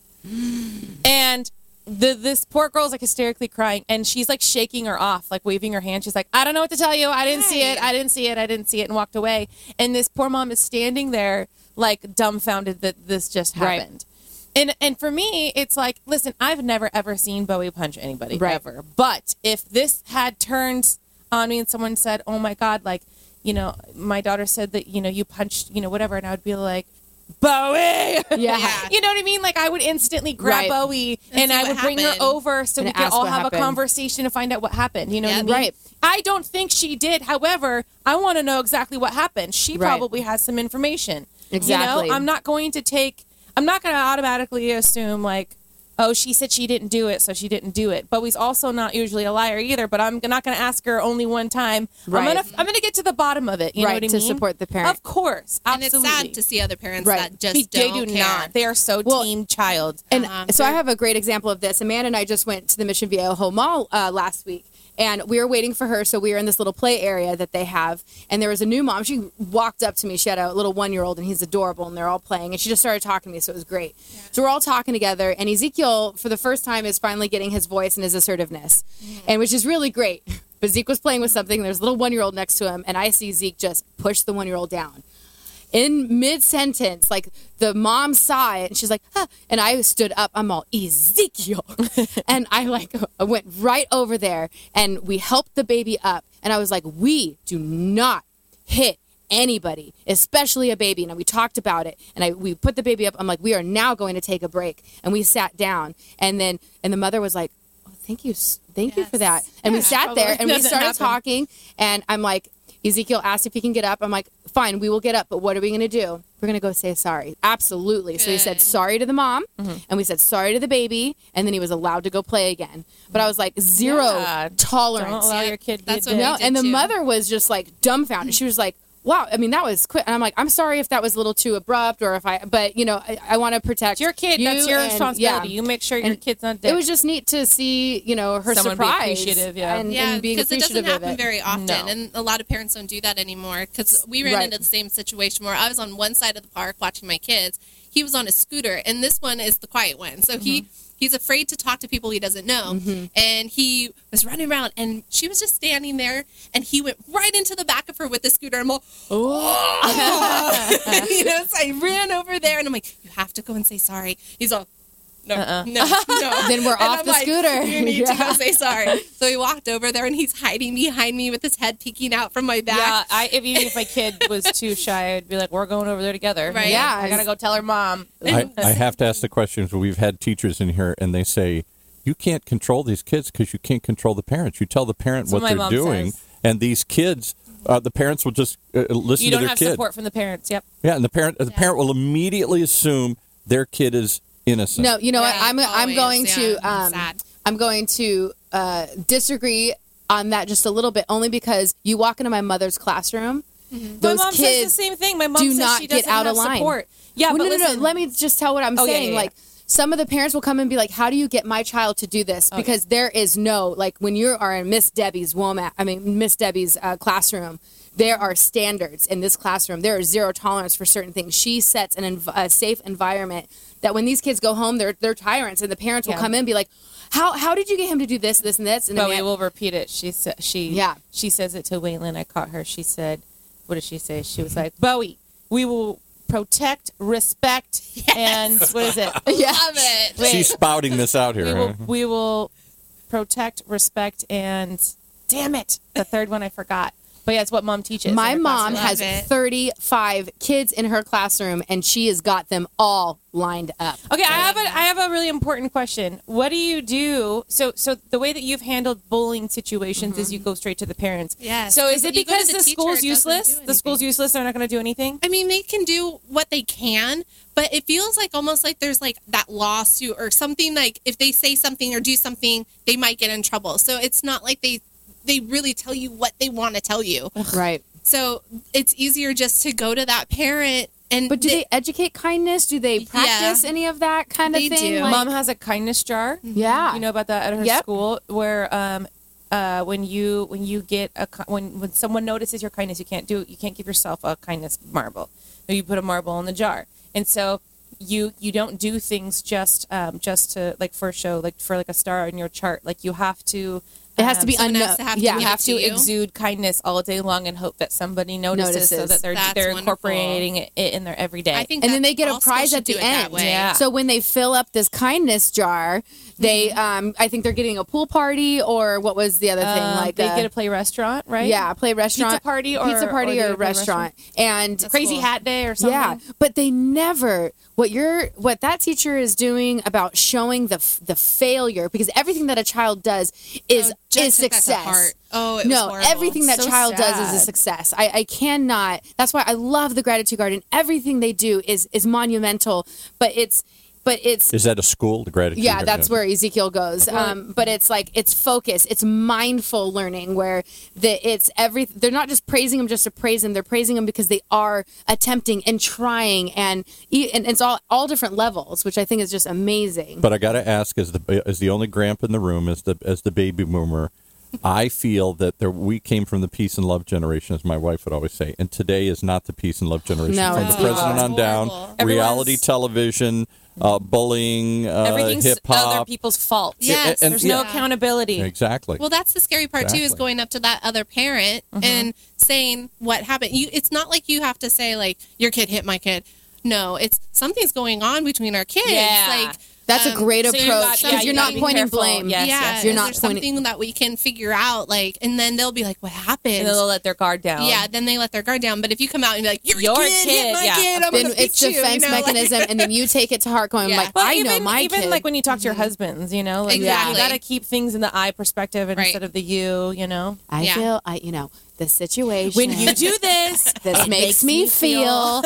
And this poor girl's hysterically crying, and she's shaking her off, waving her hand. She's like, I don't know what to tell you. I didn't see it. I didn't see it. I didn't see it, and walked away. And this poor mom is standing there dumbfounded that this just happened. And for me, it's listen, I've never, ever seen Bowie punch anybody, ever. But if this had turned on me and someone said, oh, my God, my daughter said that, you punched, whatever, and I would be like, Bowie! Yeah. You know what I mean? I would instantly grab Right. Bowie see and I what would bring her happened. over so And we could ask all what have happened. a conversation to find out what happened. You know what I Yep. mean? Right. I don't think she did. However, I want to know exactly what happened. She Right. probably has some information. Exactly. I'm not going to automatically assume oh, she said she didn't do it, so she didn't do it. Bowie's also not usually a liar either, but I'm not going to ask her only one time. Right. I'm going to get to the bottom of it. You know Right, what I to mean? support the parent. Of course. And Absolutely. it's sad to see other parents Right. that just They don't do care. not. They are so Well, team child. And so I have a great example of this. Amanda and I just went to the Mission Viejo Mall last week. And we were waiting for her, so we were in this little play area that they have. And there was a new mom. She walked up to me. She had a little 1-year-old, and he's adorable, and they're all playing. And she just started talking to me, so it was great. Yeah. So we're all talking together, and Ezekiel, for the first time, is finally getting his voice and his assertiveness, and which is really great. But Zeke was playing with something. There's a little 1-year-old next to him, and I see Zeke just push the 1-year-old down. In mid-sentence, like, the mom saw it, and she's like, huh. And I stood up. I'm all, Ezekiel. And I went right over there, and we helped the baby up. And I was like, we do not hit anybody, especially a baby. And we talked about it, and we put the baby up. I'm like, we are now going to take a break. And we sat down, and the mother was like, oh, thank you for that. And we sat there, and we started talking, and I'm like, Ezekiel asked if he can get up. I'm like, fine, we will get up, but what are we going to do? We're going to go say sorry. Absolutely. Good. So he said sorry to the mom, and we said sorry to the baby, and then he was allowed to go play again. But I was like, zero tolerance. Don't allow your kid to do that. And the mother was just like dumbfounded. She was like, wow, I mean, that was quick. And I'm like, I'm sorry if that was a little too abrupt, or but I want to protect your kid. That's your responsibility. You make sure your kid's not dead. It was just neat to see, her someone surprise. Be appreciative, and being appreciative because it doesn't happen of it. very often, and a lot of parents don't do that anymore. Because we ran into the same situation where I was on one side of the park watching my kids. He was on a scooter, and this one is the quiet one. So he's afraid to talk to people he doesn't know. And he was running around, and she was just standing there, and he went right into the back of her with the scooter. I'm all, so I ran over there, and I'm like, you have to go and say sorry. He's all, no. Then we're off the scooter. You need to go say sorry. So he walked over there, and he's hiding behind me with his head peeking out from my back. Yeah, even if my kid was too shy, I'd be like, we're going over there together. Right. Yeah. I got to go tell her mom. I have to ask the questions. We've had teachers in here, and they say, you can't control these kids because you can't control the parents. You tell the parent what they're doing, and these kids, the parents will just listen to their kid. You don't have support from the parents, yep. Yeah, and the parent will immediately assume their kid is innocent. No, you know what? I'm going to disagree on that just a little bit, only because you walk into my mother's classroom. Those my mom kids says the same thing. My mom do says not she get doesn't out have of line. Support. Yeah, well, but no. Let me just tell what I'm saying. Yeah. Like, some of the parents will come and be like, how do you get my child to do this? Because there is no, like, when you are in Miss Debbie's classroom, there are standards in this classroom. There is zero tolerance for certain things. She sets a safe environment that when these kids go home, they're tyrants, and the parents will come in and be like, how did you get him to do this, this, and this? And but we will repeat it. She says it to Waylon. I caught her. She said, what did she say? She was like, Bowie, we will protect, respect, and what is it? Love it. Wait. She's spouting this out here. We will protect, respect, and damn it, the third one I forgot. But yeah, it's what mom teaches. My mom has 35 kids in her classroom, and she has got them all lined up. Okay, I have a really important question. What do you do? So the way that you've handled bullying situations is you go straight to the parents. Yes. So is it because the school's useless? The school's useless. They're not going to do anything. I mean, they can do what they can, but it feels like almost like there's like that lawsuit or something. Like if they say something or do something, they might get in trouble. So it's not like they really tell you what they want to tell you. Right. So it's easier just to go to that parent. But do they educate kindness? Do they practice any of that kind of thing? Do. Like, Mom has a kindness jar. Yeah. You know about that at her school, where when someone notices your kindness, you can't give yourself a kindness marble. You put a marble in the jar. And so you don't do things just to like for a show, like for like a star in your chart. Like you have to. It has to be unknown. You have to exude kindness all day long and hope that somebody notices. So that they're incorporating it in their everyday. I think and then they get a prize at the end. Yeah. So when they fill up this kindness jar, they I think they're getting a pool party, or what was the other thing? Like they get to play restaurant, right? Yeah, play restaurant, pizza party or restaurant, and Crazy Hat Day or something. Yeah, but they never. What that teacher is doing about showing the failure, because everything that a child does is success. Oh, it was horrible. Everything that child does is a success. I cannot. That's why I love the Gratitude Garden. Everything they do is monumental, but it's. Is that a school, the Gratitude Garden? Yeah, that's where Ezekiel goes. But it's like, it's focus. It's mindful learning, where they're not just praising him just to praise him. They're praising him because they are attempting and trying, and it's all different levels, which I think is just amazing. But I got to ask, as the only grandpa in the room, as the baby boomer, I feel that we came from the peace and love generation, as my wife would always say, and today is not the peace and love generation. No, from it's the president not. on down, Horrible. reality television, bullying, Everything's hip hop. other people's fault. Yes. and- There's no Yeah. accountability. Exactly. Well, that's the scary part too, is Exactly. going up to that other parent and saying what happened. It's not like you have to say like your kid hit my kid. No, it's something's going on between our kids. Yeah. Like That's a great So you approach got- because yeah, you're you not gotta be pointing careful. blame. Yes, yeah, yes, You're is not there pointing- something that we can figure out? Like, and then they'll be like, "What happened?" And then they'll let their guard down. Yeah, then they let their guard down. But if you come out and be like, "Your Your kid hit kid, my yeah. kid," I'm Then gonna it's beat you, defense you know, like- mechanism, and then you take it to heart, going Yeah. like, Well, I even, know my even kid. like when you talk to your husbands, you know, like Exactly. you got to keep things in the I perspective Right. instead of the you, you know. I Yeah. feel, the situation. When you do this, this it makes me feel.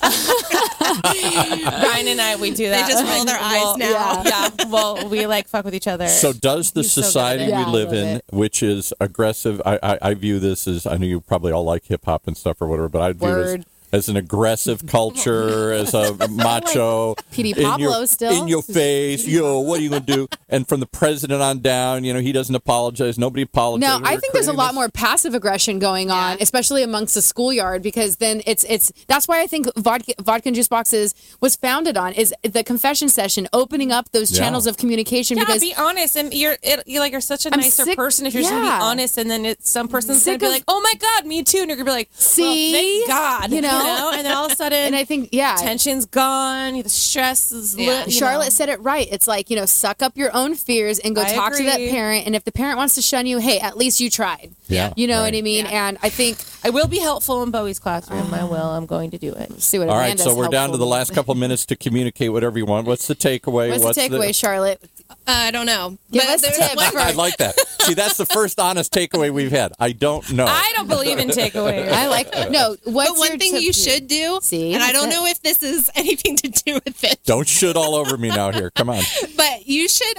Ryan and I, we do that. just roll their eyes Well, now. Yeah. Well, we like fuck with each other. So does the He's so good at society it. we Yeah, I live love in, it. which is aggressive, I view this as, I know you probably all like hip hop and stuff or whatever, but I view Word. this as an aggressive culture, as a macho, P.D. in Pablo your, still. in your face, yo, what are you going to do? And from the president on down, he doesn't apologize. Nobody apologizes. No, I We're think there's a creating lot this- more passive aggression going on, especially amongst the schoolyard, because then it's that's why I think vodka and juice boxes was founded on is the confession session, opening up those Yeah. channels of communication. yeah, because be honest, and you're such a I'm nicer sick- person if you're just gonna yeah. be honest, and then some person's Sick gonna be of- like, "Oh my God, me too," and you're gonna be like, See? well, thank God," You know? and then all of a sudden, and I think tension's gone, the stress is lit. Charlotte said it right. It's like, suck up your own fears and go I talk to that agree. parent. And if the parent wants to shun you, hey, at least you tried. Yeah, You know right. what I mean? Yeah. And I think, I will be helpful in Bowie's classroom. I will. I'm going to do it. see what All right, Amanda's so we're down to the helpful. last couple minutes to communicate whatever you want. What's the takeaway? What's the takeaway, Charlotte? I don't know. Give But us there's tips. one- I like that. See, that's the first honest takeaway we've had. I don't know. I don't believe in takeaways. I like, no, what's But one your thing tip you here? should do, See, and I that's don't it. know if this is anything to do with this, Don't shit all over me now here. Come on. but you should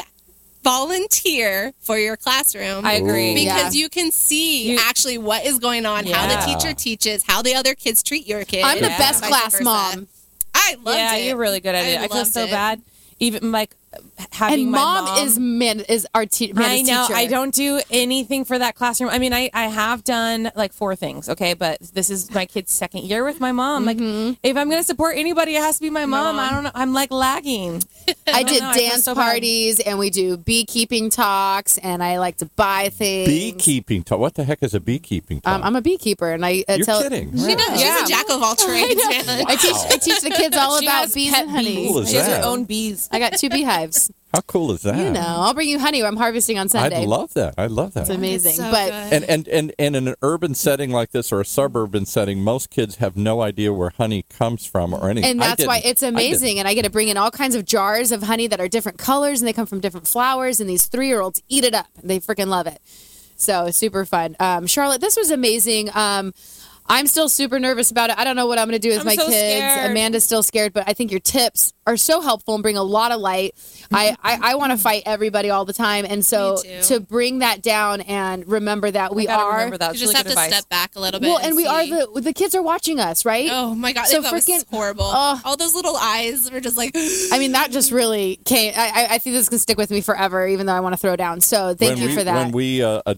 volunteer for your classroom. I agree. Because Yeah. you can see actually what is going on, how Yeah. the teacher teaches, how the other kids treat your kid. I'm the Yeah. best vice class versa. mom. I loved Yeah, it. you're really good at it. I feel loved so it. bad. Even like having And my mom is our I know. teacher. I don't do anything for that classroom. I mean, I have done like 4 things, okay? But this is my kid's second year with my mom. Like, if I'm going to support anybody, it has to be my mom. I don't know. I'm like lagging. I did know, I feel dance so bad. parties and we do beekeeping talks and I like to buy things. Beekeeping talk. What the heck is a beekeeping talk? I'm a beekeeper and I You're tell. kidding. She Right. does. Yeah. She's a jack of all trades, man. I teach the kids all She about has bees pet and honey. Cool is She has that? her own bees. I got 2 beehives. How cool is that? I'll bring you honey. I'm harvesting on Sunday. I'd love that. I love that. It's amazing. So but good. And in an urban setting like this or a suburban setting, most kids have no idea where honey comes from or anything. and I that's why didn't. it's I didn't. amazing. And I get to bring in all kinds of jars of honey that are different colors and they come from different flowers. And these 3-year-olds eat it up. They freaking love it. So super fun. Charlotte, this was amazing. I'm still super nervous about it. I don't know what I'm going to do with I'm my so kids. scared. Amanda's still scared, but I think your tips are so helpful and bring a lot of light. I want to fight everybody all the time. And so Me too. to bring that down and remember that we I gotta are. remember that. You It's just really have good to advice. step back a little bit. Well, and we are see. the kids are watching us, right? Oh my god, So that was freaking- horrible. Oh. All those little eyes were just like. I mean, that just really came. I think this can stick with me forever, even though I want to throw down. So thank you for that. When we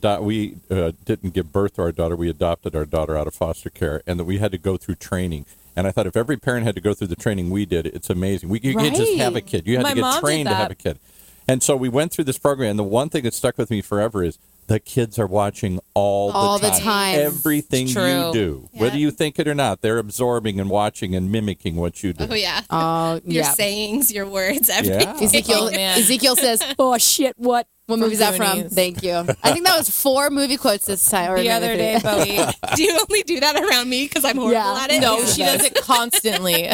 didn't give birth to our daughter, we adopted our daughter out of foster care, and that we had to go through training. And I thought if every parent had to go through the training we did, it's amazing. You can't just have a Right. kid. You had My to get mom did trained to that. have a kid. And so we went through this program, and the one thing that stuck with me forever is the kids are watching all the time. Everything It's you true. do. Yeah. Whether you think it or not, they're absorbing and watching and mimicking what you do. Oh yeah. Oh, Your yeah. sayings, your words, everything. Yeah. Ezekiel, Oh, man. Ezekiel says, "Oh shit, what? What movie is that from?" Goonies. Thank you. I think that was 4 movie quotes this time. or The maybe other 3. day, Bowie. Do you only do that around me because I'm horrible Yeah. at it? No, she does it constantly.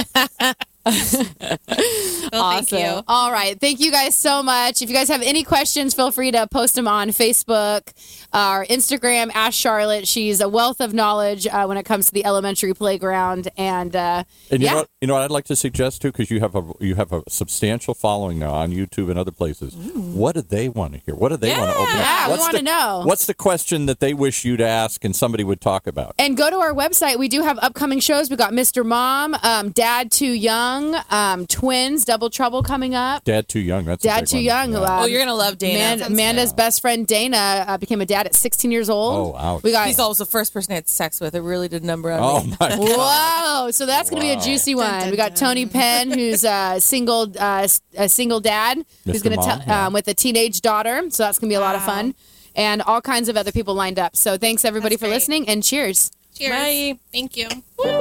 Well, thank you. All right. Thank you guys so much. If you guys have any questions, feel free to post them on Facebook or Instagram. Ask Charlotte. She's a wealth of knowledge when it comes to the elementary playground. And And yeah. you know what I'd like to suggest too, because you have a substantial following now on YouTube and other places. What do they want to hear? What do they want to open up? Yeah, we What's wanna the- know. What's the question that they wish you'd ask and somebody would talk about? And go to our website. We do have upcoming shows. We got Mr. Mom, Dad Too Young, Twins, Double Trouble coming up. Dad Too Young. That's a Dad big Too one. Young. Yeah. You're gonna love Dana. Amanda's best friend Dana became a dad at 16 years old. Oh, ouch. We got. He's always the first person I had sex with. It really did a number on me. My God. Whoa! So that's going to be a juicy one. We got Tony Penn, who's a single dad, who's Mr. going to Mom, tell yeah. with a teenage daughter. So that's going to be a lot of fun, and all kinds of other people lined up. So thanks everybody That's for great. listening, and cheers. Cheers. Bye. Thank you.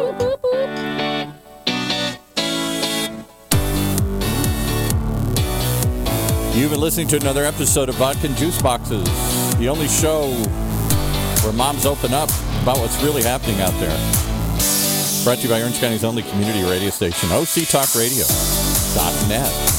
You've been listening to another episode of Vodka and Juice Boxes, the only show where moms open up about what's really happening out there. Brought to you by Orange County's only community radio station, OCTalkRadio.net.